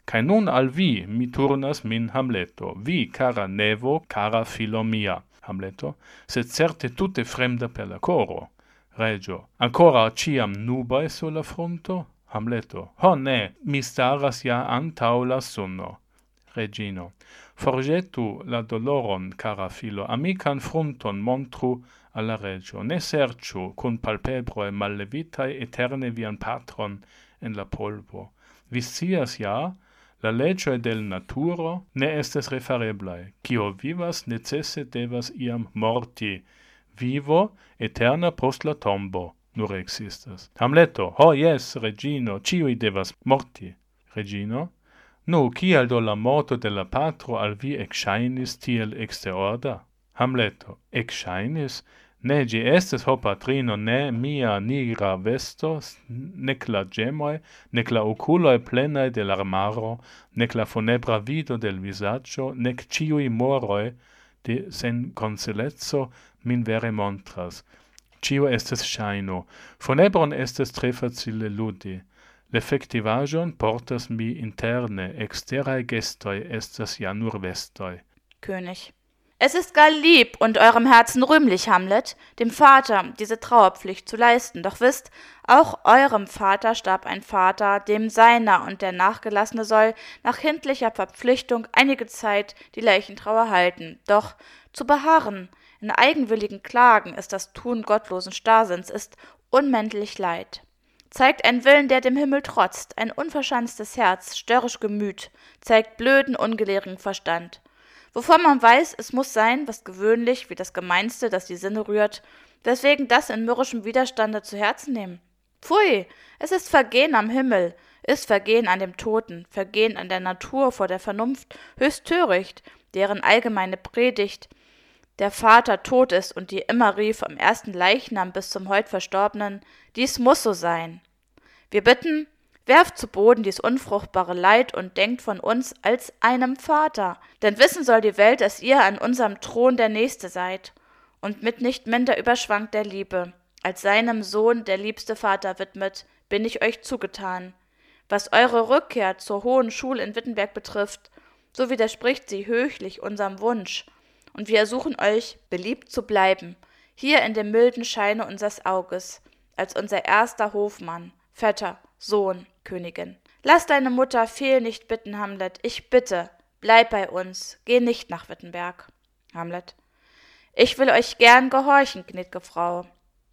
Kai nun al vi mi turnas min Hamleto, vi cara nevo, cara filo mia. Hamleto, sed certe tutte fremda per la coro. Regio, ancora ciam nubae sulla fronto? Hamleto, ho ne, mi staras ja antau la sunno. Regino, forgetu la doloron, cara filo, amican fronton montru alla regio, ne serciu cun palpebroi mallevitae eterne vian patron en la polvo. Vi scias ja, la legio del naturo ne estes refareblae, cio vivas necesse devas iam morti, vivo eterna post la tombo nur existas. Hamleto, ho yes, Regino, ciui devas morti. Regino, nu, kial do la morto de la patro al vi exshainis tiel exteorda? Hamleto, exshainis? Ne, gi estes ho patrino, ne mia nigra vesto, nec la gemoi, nec la oculoi plenae del armaro, nec la funebra vido del visaggio, nec ciui moroi de sen consolezzo min vere montras. Cio estes shaino, funebron estes tre facile ludi. L'effectivagion portas mi interne, exterae gestoi estas ja nur vestoi. König. Es ist gar lieb und eurem Herzen rühmlich, Hamlet, dem Vater diese Trauerpflicht zu leisten. Doch wisst, auch eurem Vater starb ein Vater, dem seiner und der Nachgelassene soll nach kindlicher Verpflichtung einige Zeit die Leichentrauer halten. Doch zu beharren in eigenwilligen Klagen ist das Tun gottlosen Starrsinns, ist unmännlich Leid. Zeigt einen Willen, der dem Himmel trotzt, ein unverschanztes Herz, störrisch Gemüt, zeigt blöden, ungelehrten Verstand. Wovon man weiß, es muss sein, was gewöhnlich, wie das Gemeinste, das die Sinne rührt, weswegen das in mürrischem Widerstande zu Herzen nehmen. Pfui, es ist Vergehen am Himmel, ist Vergehen an dem Toten, Vergehen an der Natur vor der Vernunft, höchst töricht, deren allgemeine Predigt der Vater tot ist und die immer rief, vom ersten Leichnam bis zum heut Verstorbenen, dies muss so sein. Wir bitten, werft zu Boden dies unfruchtbare Leid und denkt von uns als einem Vater. Denn wissen soll die Welt, dass ihr an unserem Thron der Nächste seid und mit nicht minder überschwankt der Liebe. Als seinem Sohn der liebste Vater widmet, bin ich euch zugetan. Was eure Rückkehr zur Hohen Schule in Wittenberg betrifft, so widerspricht sie höchlich unserem Wunsch. Und wir ersuchen euch, beliebt zu bleiben, hier in dem milden Scheine unsers Auges, als unser erster Hofmann, Vetter, Sohn, Königin. Lass deine Mutter fehl nicht bitten, Hamlet, ich bitte, bleib bei uns, geh nicht nach Wittenberg. Hamlet. Ich will euch gern gehorchen, gnäd'ge Frau.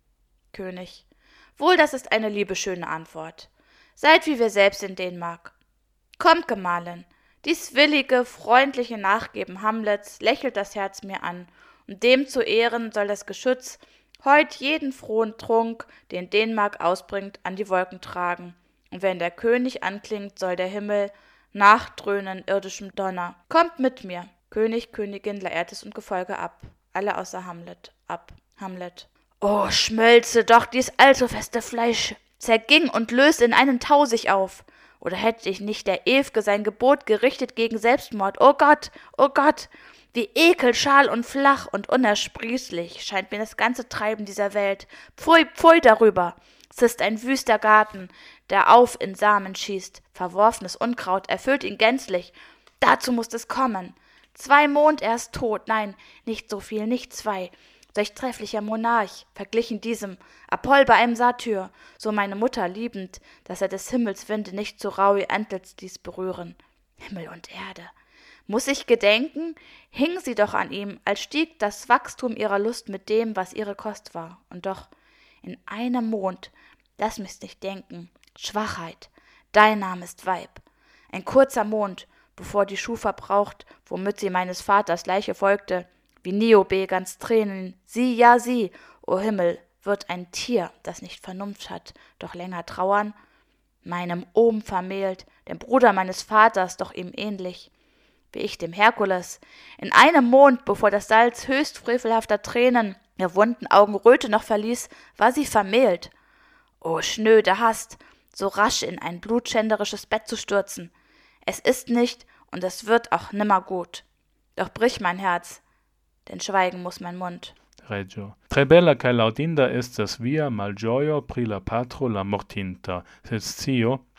König. Wohl, das ist eine liebe schöne Antwort. Seid wie wir selbst in Dänemark. Kommt, Gemahlin, dies willige, freundliche Nachgeben Hamlets lächelt das Herz mir an, und dem zu Ehren soll das Geschütz heut jeden frohen Trunk, den Dänemark ausbringt, an die Wolken tragen. Und wenn der König anklingt, soll der Himmel nachdröhnen irdischem Donner. Kommt mit mir. König, Königin, Laertes und Gefolge ab. Alle außer Hamlet. Ab. Hamlet. Oh, schmölze doch dies allzu feste Fleisch. Zerging und löst in einen Tausig auf. Oder hätte ich nicht der Ew'ge sein Gebot gerichtet gegen Selbstmord? Oh Gott, wie ekelschal und flach und unersprießlich scheint mir das ganze Treiben dieser Welt. Pfui, pfui darüber. Es ist ein wüster Garten, der auf in Samen schießt. Verworfenes Unkraut erfüllt ihn gänzlich. Dazu mußt es kommen. 2 Mond erst tot, nein, nicht so viel, nicht 2. Solch trefflicher Monarch, verglichen diesem Apoll bei einem Satyr, so meine Mutter liebend, dass er des Himmels Winde nicht so rau ihr Antlitz ließ berühren. Himmel und Erde. Muß ich gedenken, hing sie doch an ihm, als stieg das Wachstum ihrer Lust mit dem, was ihre Kost war. Und doch in einem Mond, das müßt ich denken, Schwachheit, dein Name ist Weib. Ein kurzer Mond, bevor die Schuh verbraucht, womit sie meines Vaters Leiche folgte, wie Niobe ganz Tränen, sieh, ja sieh, o Himmel, wird ein Tier, das nicht Vernunft hat, doch länger trauern? Meinem Ohm vermählt, dem Bruder meines Vaters, doch ihm ähnlich, wie ich dem Herkules, in einem Mond, bevor das Salz höchst frevelhafter Tränen ihr wunden Augen Röte noch verließ, war sie vermählt. O schnöde Hast, so rasch in ein blutschänderisches Bett zu stürzen. Es ist nicht, und es wird auch nimmer gut. Doch brich mein Herz, denn schweigen muß mein Mund. Regio. Tre bella cae laudinda estas via malgioio pri la patro la mortinta, sed scio,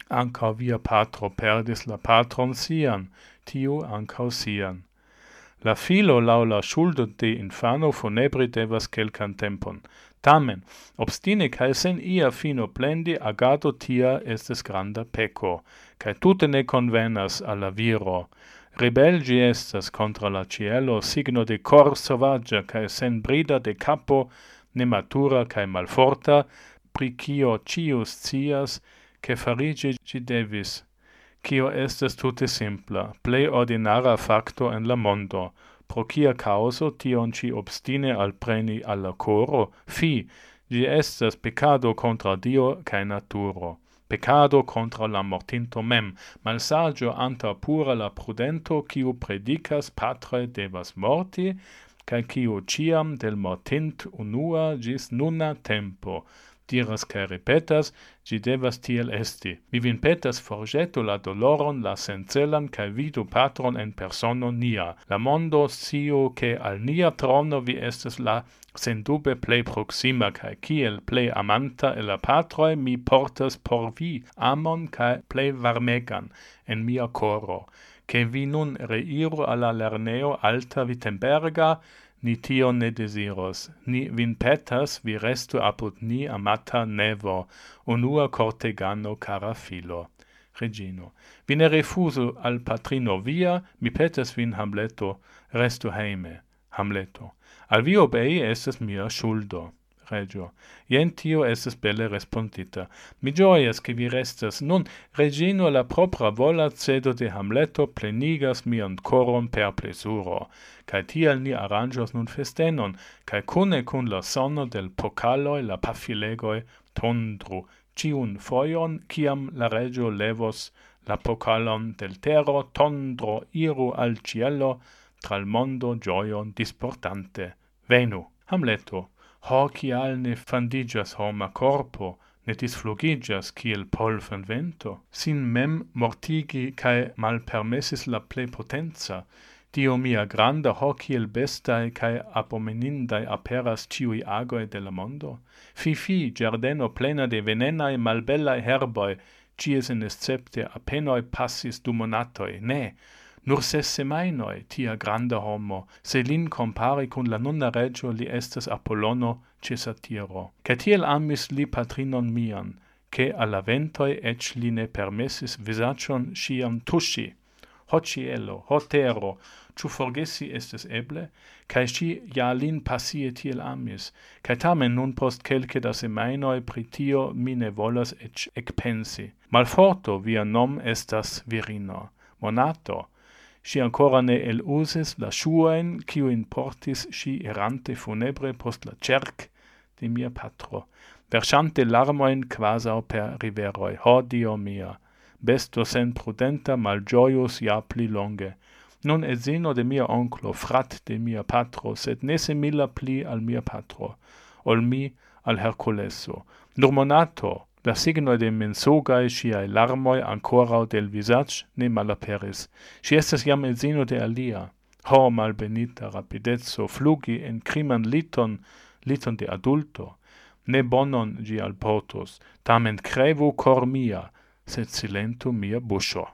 Ancau via patro perdis la patron sian, tiu ancau sian. La filo laula schuldo de infano funebri devas quelcan tempon. Tamen, obstine cae sen ia fino plendi, agado tia estes granda peco, cae tute ne convenas alla viro. Rebelgi estas contra la cielo, signo de cor sovaggia, cae sen brida de capo, nematura cae malforta, pri cio cius cias, che farigi ci devis, cio estes tute simpla, plei ordinara facto en la mondo, pro cia causo tion ci obstine alpreni alla coro, fi, gi estas peccado contra Dio cae naturo. Peccado contra la mortinto mem, malsagio anta pura la prudento, quiu predicas patre devas morti, cae quiu ciam del mortint unua gis nuna tempo, diras cae repetas, gi devas tiel esti. Mi vin petas forgetu la doloron, la sencelan, cae vidu patron en persono nia. La mondo sciu che al nia trono vi estes la sendube plei proxima, cae kiel plei amanta e la patroi mi portas por vi amon cae plei varmegan en mia coro, che vi nun reiru alla lerneo alta Wittenberga, ni tio ne desiros, ni vin petas vi restu apud ni amata nevo, unua cortegano cara filo. Regino. Vi ne refusu al patrino via, mi petas vin Hamleto, restu heime. Hamleto. Al vi obei estes mia schuldo. Regio. Jen tio estes belle respondita. Mi gioias che vi restas. Nun, Regino la propra vola cedo de Hamleto plenigas mian coron per plesuro. Cae tial ni arrangios nun festenon, cae cune cun la sono del pocaloi la pafilegoi tondru, ciun foion, ciam la regio levos la pocalon del tero, tondro iru al cielo, tral mondo gioion disportante. Venu, Hamleto, ho cial ne fandigas homa corpo, ne disflugigas kiel polven vento, sin mem mortigi cae malpermesis la plepotenza, Dio mia granda ho kiel bestai cae abominindai aperas ciui agoi de la mondo? Fi, giardeno plena de venenae malbellae herboi, cies in escepte apenoi passis du monatoi, ne, nur 6 semainoi, tia granda homo, se lin compari cun la nunna regio li estes Apollono cesatiro. Ca tiel amis li patrinon mian, che alla ventoi ec li ne permessis visacion sciam tusci. Ho cielo, ho tero, ciu forgesi estes eble, cae sci ja lin passie tiel amis, cae tamen nun post kelke da semainoi pri tio mi ne volas ec pensi. Malforto via nom estas virino. Monato, si ancora ne elusis la shuain, quiuin portis si errante funebre post la cerc de mia patro, versante larmoin quasau per riveroi. Ho Dio mia, besto sen prudenta malgioius ja pli longe. Nun edzino de mia onclo, frat de mia patro, sed ne simila pli al mia patro, ol mi al Herculeso. Nur Monato, la signo de mensogae sciae larmoi ancorau del visac ne malaperis. Si estes jam edzino de alia. Ho malbenita rapidezzo, flugi en criman liton de adulto. Ne bonon gi alportos, tamen crevu cor mia, sed silentu mia buscho.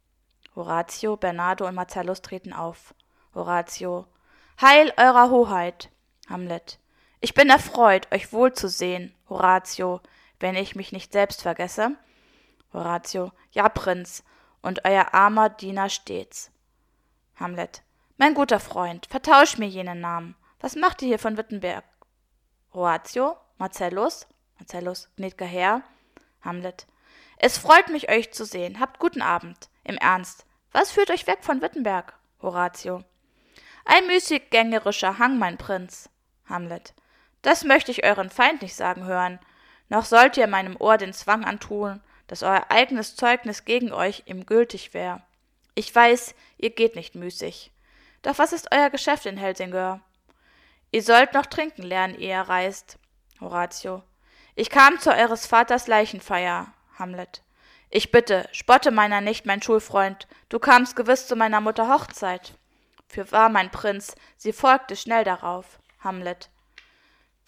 Horatio, Bernardo und Marcellus treten auf. Horatio. Heil eurer Hoheit. Hamlet. Ich bin erfreut, euch wohl zu sehen, Horatio, wenn ich mich nicht selbst vergesse. Horatio. Ja, Prinz, und euer armer Diener stets. Hamlet. Mein guter Freund, vertausch mir jenen Namen. Was macht ihr hier von Wittenberg? Horatio. Marcellus. Marcellus. Gnäd'ger Herr. Hamlet. Es freut mich, euch zu sehen. Habt guten Abend. Im Ernst. Was führt euch weg von Wittenberg? Horatio. Ein müßiggängerischer Hang, mein Prinz. Hamlet. Das möchte ich euren Feind nicht sagen hören. Noch sollt ihr meinem Ohr den Zwang antun, dass euer eigenes Zeugnis gegen euch ihm gültig wär. Ich weiß, ihr geht nicht müßig. Doch was ist euer Geschäft in Helsingör? Ihr sollt noch trinken lernen, ehe ihr reist. Horatio. Ich kam zu eures Vaters Leichenfeier. Hamlet. Ich bitte, spotte meiner nicht, mein Schulfreund, du kamst gewiss zu meiner Mutter Hochzeit. Fürwahr, mein Prinz, sie folgte schnell darauf. Hamlet.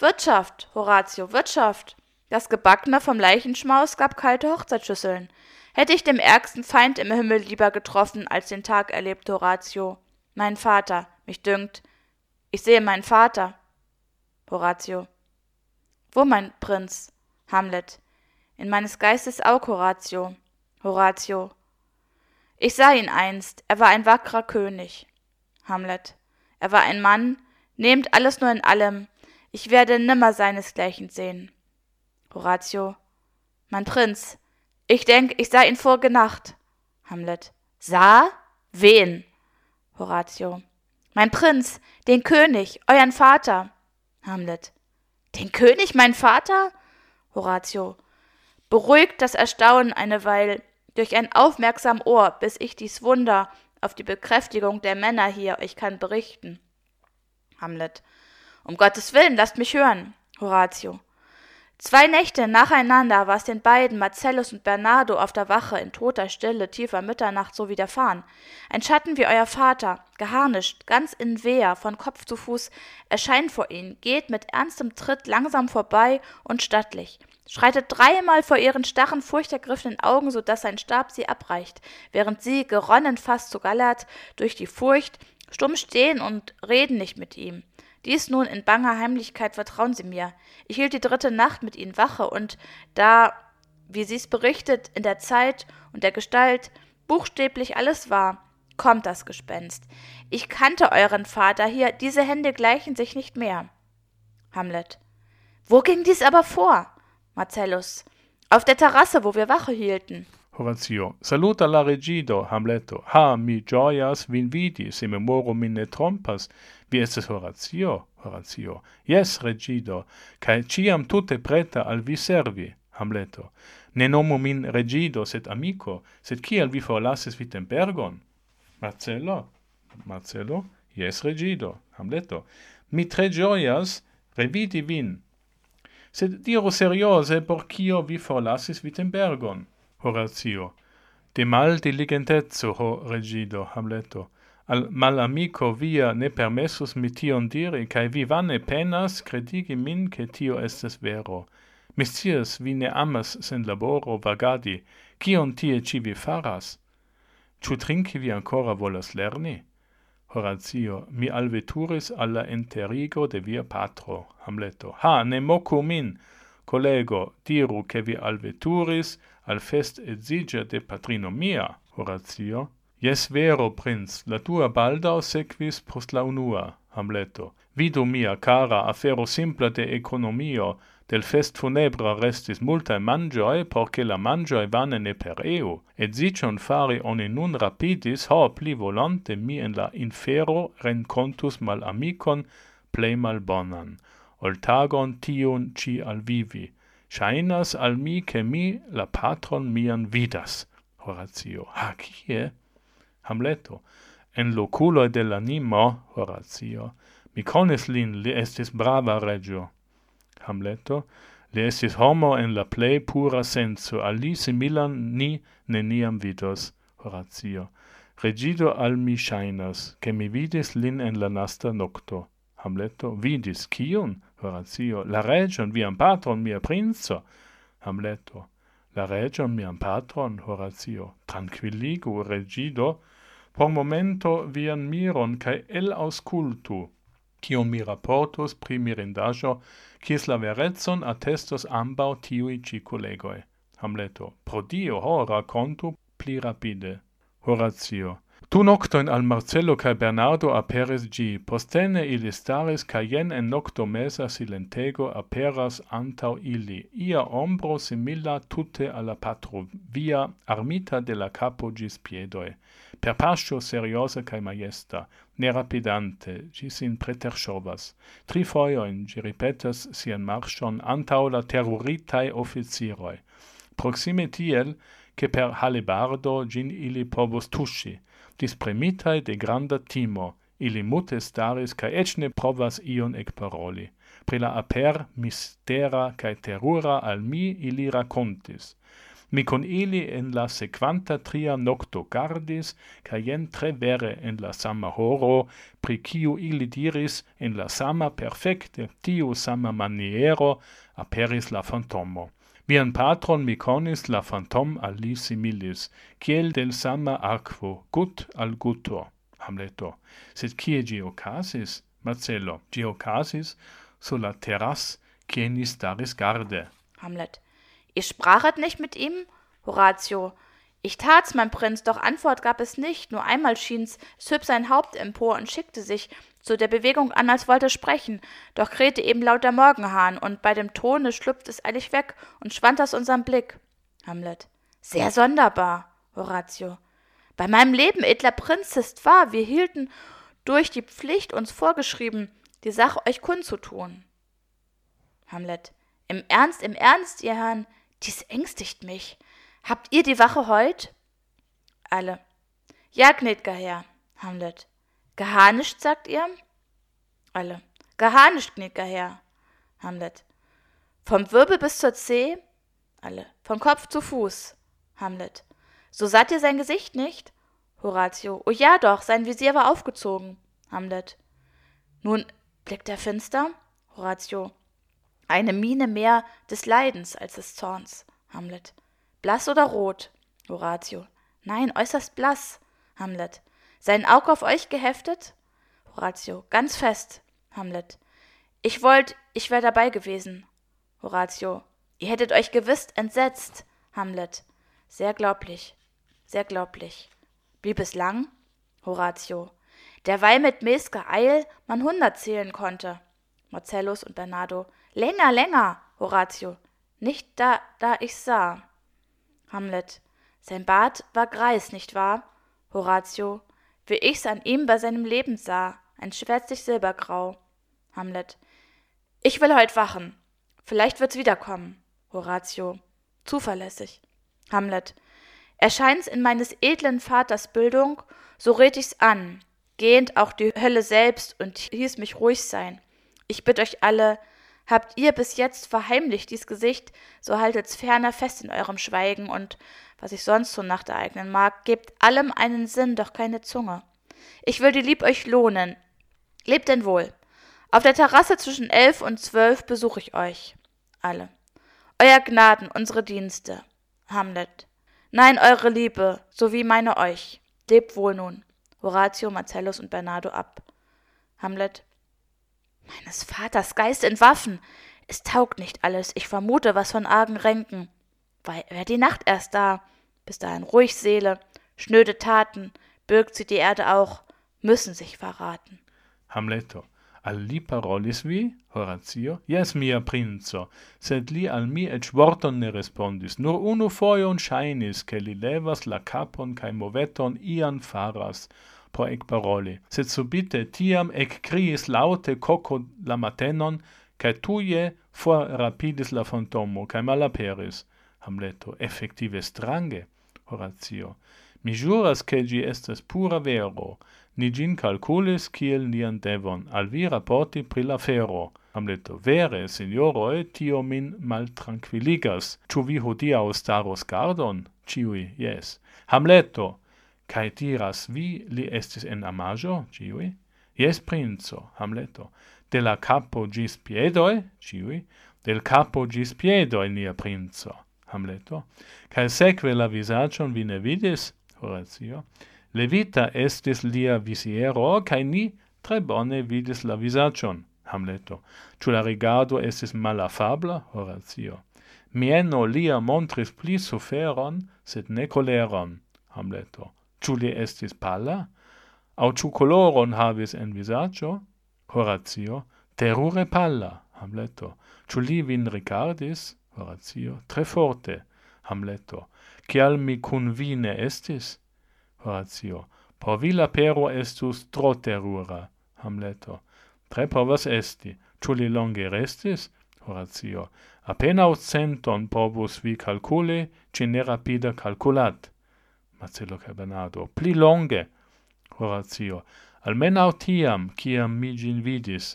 Wirtschaft, Horatio, Wirtschaft. Das Gebackene vom Leichenschmaus gab kalte Hochzeitsschüsseln. Hätte ich dem ärgsten Feind im Himmel lieber getroffen, als den Tag erlebt, Horatio. Mein Vater, mich dünkt. Ich sehe meinen Vater. Horatio. Wo, mein Prinz? Hamlet. In meines Geistes Aug, Horatio. Horatio. Ich sah ihn einst, er war ein wackerer König. Hamlet. Er war ein Mann, nehmt alles nur in allem, ich werde nimmer seinesgleichen sehen. Horatio. Mein Prinz, ich denk, ich sah ihn vorige Nacht. Hamlet. Sah? Wen? Horatio. Mein Prinz, den König, euren Vater. Hamlet. Den König, mein Vater? Horatio. Beruhigt das Erstaunen eine Weile durch ein aufmerksam Ohr, bis ich dies Wunder auf die Bekräftigung der Männer hier euch kann berichten. Hamlet. Um Gottes Willen, lasst mich hören. Horatio. 2 Nächte nacheinander war es den beiden, Marcellus und Bernardo, auf der Wache in toter Stille, tiefer Mitternacht so widerfahren. Ein Schatten wie euer Vater, geharnischt, ganz in Wehr, von Kopf zu Fuß, erscheint vor ihnen, geht mit ernstem Tritt langsam vorbei und stattlich, schreitet 3-mal vor ihren starren, furchtergriffenen Augen, so daß sein Stab sie abreicht, während sie, geronnen fast zu Gallert, durch die Furcht, stumm stehen und reden nicht mit ihm. Dies nun in banger Heimlichkeit vertrauen sie mir. Ich hielt die 3. Nacht mit ihnen Wache, und da, wie sie's berichtet, in der Zeit und der Gestalt buchstäblich alles war, kommt das Gespenst. Ich kannte euren Vater hier, diese Hände gleichen sich nicht mehr. Hamlet. Wo ging dies aber vor? Marcellus. Auf der Terrasse, wo wir Wache hielten. Horatio. Saluta la regido, Hamleto. Ha, mi gioias vin vidi, se memorum in ne trompas. Wie estes Horatio? Horatio. Yes, regido, cae ciam tutte preta al vi servi. Hamleto. Ne nomo min regido, sed amico, sed kial vi forlasis Wittenbergon? Marcello. Marcello. Yes, regido. Hamleto. Mi tre gioias revidi vin. Sed diru seriose, por cio vi forlasis Wittenbergon? Horatio. De mal diligentezzo, ho regido, Hamleto. Al mal amico via ne permessus mi tion diri, cae vi vane penas credigi min che tio estes vero. Miscias vi ne amas sen laboro vagadi, cion tie ci vi faras? Ciu trinci vi ancora volas lerni? Horatio. Mi alveturis alla enterigo de via patro. Hamleto. Ha, ne mocu min, collego, diru che vi alveturis al fest exigia de patrino mia. Horatio. Yes vero, prinz, la tua baldau sequis post la unua. Hamleto. Vidu mia cara, afero simpla de economio, del fest funebra restis multae mangioi, porce la mangioi vane ne pereu, et sicion fari oni nun rapidis, ho pli volante mi en la infero rencontus mal amicon plei mal bonan, oltagon tiun ci al vivi. Shainas al mi che mi la patron mian vidas. Horatio. Ha, kie? Hamleto. En loculoi dell'animo, Horatio. Mi conis lin, li estis brava regio. Hamleto. Li estis homo en la plei pura sensu, al li similan ni neniam vidos. Horatio. Regido al mi shainas, che mi vidis lin en la nasta nocto. Hamleto. Vidis, cion? Horatio. La region, viam patron, mia princo. Hamleto. La region, miam patron, Horatio. Tranquilligu, regido, por momento vian miron cae el auscultu, cion mi rapportus pri mirindajo, cis la verezzon attestos ambau tiui ci collegoi. Hamleto. Pro Dio, ho, racontu pli rapide. Horatio. Tu noctoin al Marcello cae Bernardo aperis gi, postene ili staris, cae jen en nocto mesa silentego aperas antau ili, ia ombro simila tutte alla patro, via armita de la capo gis piedoi, per pascio seriosa cae majesta, ne rapidante, gis in preterchovas. 3 foioin gi ripetas sian marchon antau la terroritae officieroi, proxime tiel, che per halebardo gin ili povus tusci, dispremitae de granda timo, ili mute staris cae ec ne provas ion ecparoli. Pri la aper mystera cae terrura al mi ili racontis. Mi con ili en la sequanta 3 nocto gardis, cae jen tre vere en la sama horo, pri ciu ili diris en la sama perfecte tiu sama maniero aperis la fantomo. Vian patron mi conis la phantom alli similis, kiel del sama aquo, gut al gutor. Hamleto. Sed kie gi ocasis? Marcello. Gi ocasis sur la terrasse, quieni staris garde. Hamlet. Ihr sprachet nicht mit ihm? Horatio. Ich tat's, mein Prinz, doch Antwort gab es nicht. Nur einmal schien's, es hüb sein Haupt empor und schickte sich zu der Bewegung an, als wollte sprechen. Doch krähte eben laut der Morgenhahn, und bei dem Tone schlüpft es eilig weg und schwand aus unserem Blick. Hamlet. Sehr sonderbar. Horatio. Bei meinem Leben, edler Prinz, ist wahr, wir hielten durch die Pflicht uns vorgeschrieben, die Sache euch kundzutun. Hamlet. Im Ernst, ihr Herrn, dies ängstigt mich. Habt ihr die Wache heut? Alle. Ja, gnäd'ger Herr. Hamlet. Geharnischt, sagt ihr? Alle. Geharnischt, gnäd'ger Herr. Hamlet. Vom Wirbel bis zur Zeh? Alle. Von Kopf zu Fuß. Hamlet. So saht ihr sein Gesicht nicht? Horatio. Oh ja doch, sein Visier war aufgezogen. Hamlet. Nun, blickt er finster? Horatio. Eine Miene mehr des Leidens als des Zorns. Hamlet. Blass oder rot? Horatio. Nein, äußerst blass. Hamlet. Sein Auge auf euch geheftet? Horatio. Ganz fest. Hamlet. Ich wär dabei gewesen. Horatio. Ihr hättet euch gewiss entsetzt. Hamlet. Sehr glaublich. Sehr glaublich. Blieb es lang? Horatio. Derweil mit mäßger Eil man 100 zählen konnte. Marcellus und Bernardo. Länger, länger. Horatio. Nicht da ich's sah. Hamlet. Sein Bart war greis, nicht wahr? Horatio. Wie ich's an ihm bei seinem Leben sah, ein schwärzlich silbergrau. Hamlet. Ich will heut wachen. Vielleicht wird's wiederkommen. Horatio. Zuverlässig. Hamlet. Erscheint's in meines edlen Vaters Bildung, so red ich's an, gehend auch die Hölle selbst und hieß mich ruhig sein. Ich bitt euch alle, habt ihr bis jetzt verheimlicht dies Gesicht, so haltet's ferner fest in eurem Schweigen und, was ich sonst zur Nacht ereignen mag, gebt allem einen Sinn, doch keine Zunge. Ich will die Lieb euch lohnen. Lebt denn wohl. Auf der Terrasse zwischen 11 und 12 besuch ich euch. Alle. Euer Gnaden, unsere Dienste. Hamlet. Nein, eure Liebe, so wie meine euch. Lebt wohl nun. Horatio, Marcellus und Bernardo ab. Hamlet. Meines Vaters Geist in Waffen. Es taugt nicht alles. Ich vermute was von argen Ränken. Wär die Nacht erst da. Bis dahin ruhig Seele. Schnöde Taten. Birgt sie die Erde auch. Müssen sich verraten. Hamleto. Alli parolis vi, Horatio? Yes, mia princo, sed li al mi et vorton ne respondis, nur unu foion ŝajnis, ke li levas la kapon kaj moveton ian faras, pro ekparoli. Sed subite tiam ekkriis laŭte koko la matenon, kaj tuje forrapidis la fantomo, kaj malaperis. Hamleto. Effektive strange, Horatio. Mi ĵuras, ke ĝi estas pura vero, ni gin calculis kiel nian devon, al vi rapporti pri la fero. Hamleto. Vere, signoroi, tio min maltranquilligas. Ĉu vi hodiaŭ staros gardon? Ĉiuj, yes. Hamleto. Kaj diras vi, li estis en amaĵo? Ĉiuj. Yes, princo. Hamleto. De la capo gis piedoj? Ĉiuj. Del capo gis piedoj, nia princo. Hamleto. Kaj sekve la vizaĝon vi ne vidis? Horatio. Levita estis lia visiero, kaj ni tre bone vidis la vizaĝon. Hamleto. Ĉu la rigardo estis malafabla? Horatio. Mieno lia montris pli suferon, sed ne koleron. Hamleto. Ĉu li estis pala? Aŭ ĉu koloron havis en vizaĝo? Horatio. Terure pala. Hamleto. Ĉu li vin rigardis? Horatio. Tre forte. Hamleto. Kial mi kun vi ne estis? Horatio. Por vi la pero estus tro terura. Hamleto. Tre povas esti. Ĉu li longe restis? Horatio. Apenaŭ centon povus vi calculi, ĉi ne rapide calculat. Marcello kaj Bernardo. Pli longe. Horatio. Almenaŭ tiam, kiam mi ĝin vidis.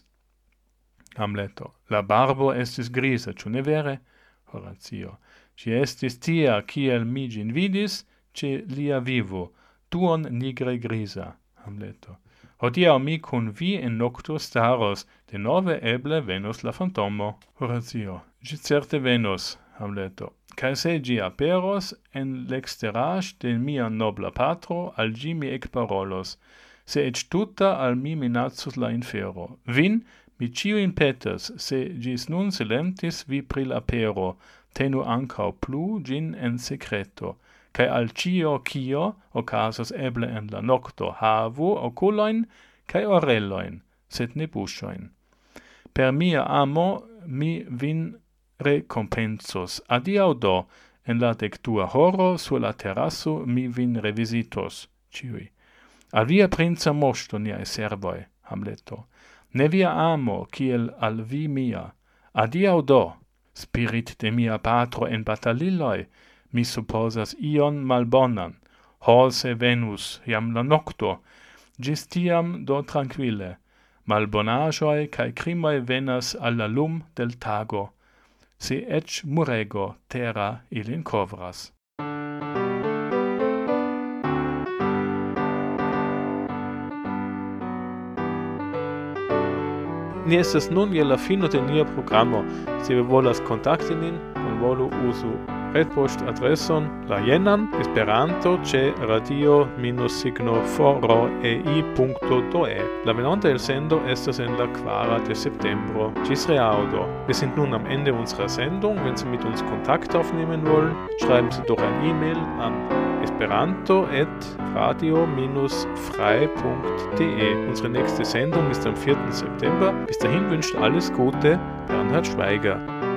Hamleto. La barbo estis grisa, ĉu ne vere? Horatio. Ĝi estis tia, kiel mi ĝin vidis, ĉe lia vivo. Duon nigre grisa. Hamleto. Hodiaŭ mi kun vi en nokto staros, denove eble venos la fantomo. Horatio. Ĝi certe venos. Hamleto. Cae segi aperos en l'exterage de mia nobla patro al gi mi ec parolos, se ec tuta al mi minatsus la infero. Vin, mi ciu in petas, se gis nun silentis vi pril apero, tenu ancau plu gin en secreto, cae al cio cio, ocasas eble en la nocto, havu oculoin, cae orelloin, sed ne buscioin. Per mia amo mi vin recompensos. Adiau do, en la 12 horo sur la terrasso mi vin revisitos, ciui. Al via princa mosto niae servoi, Hamleto. Ne via amo, kiel al vi mia. Adiau do, spirit de mia patro en bataliloi, mi supposas ion malbonan. Holse Venus, iam la nocto, gis tiam do tranquille. Malbonagioi cae crimoi venas alla lum del tago, se ec murego terra ilin covras. Ni estas nun je la fino de nia programo. Se vi volas kontakti nin, bonvolu uzu retpoŝt adreson la jenan Esperanto ĉe radio-foroei.de. La venonta elsendo estas en la 4. de septembro. Ĝis reaŭdo. Wir sind nun am Ende unserer Sendung. Wenn Sie mit uns Kontakt aufnehmen wollen, schreiben Sie doch ein E-Mail an esperanto@radio-frei.de. Unsere nächste Sendung ist am 4. September. Bis dahin wünscht alles Gute, Bernhard Schweiger.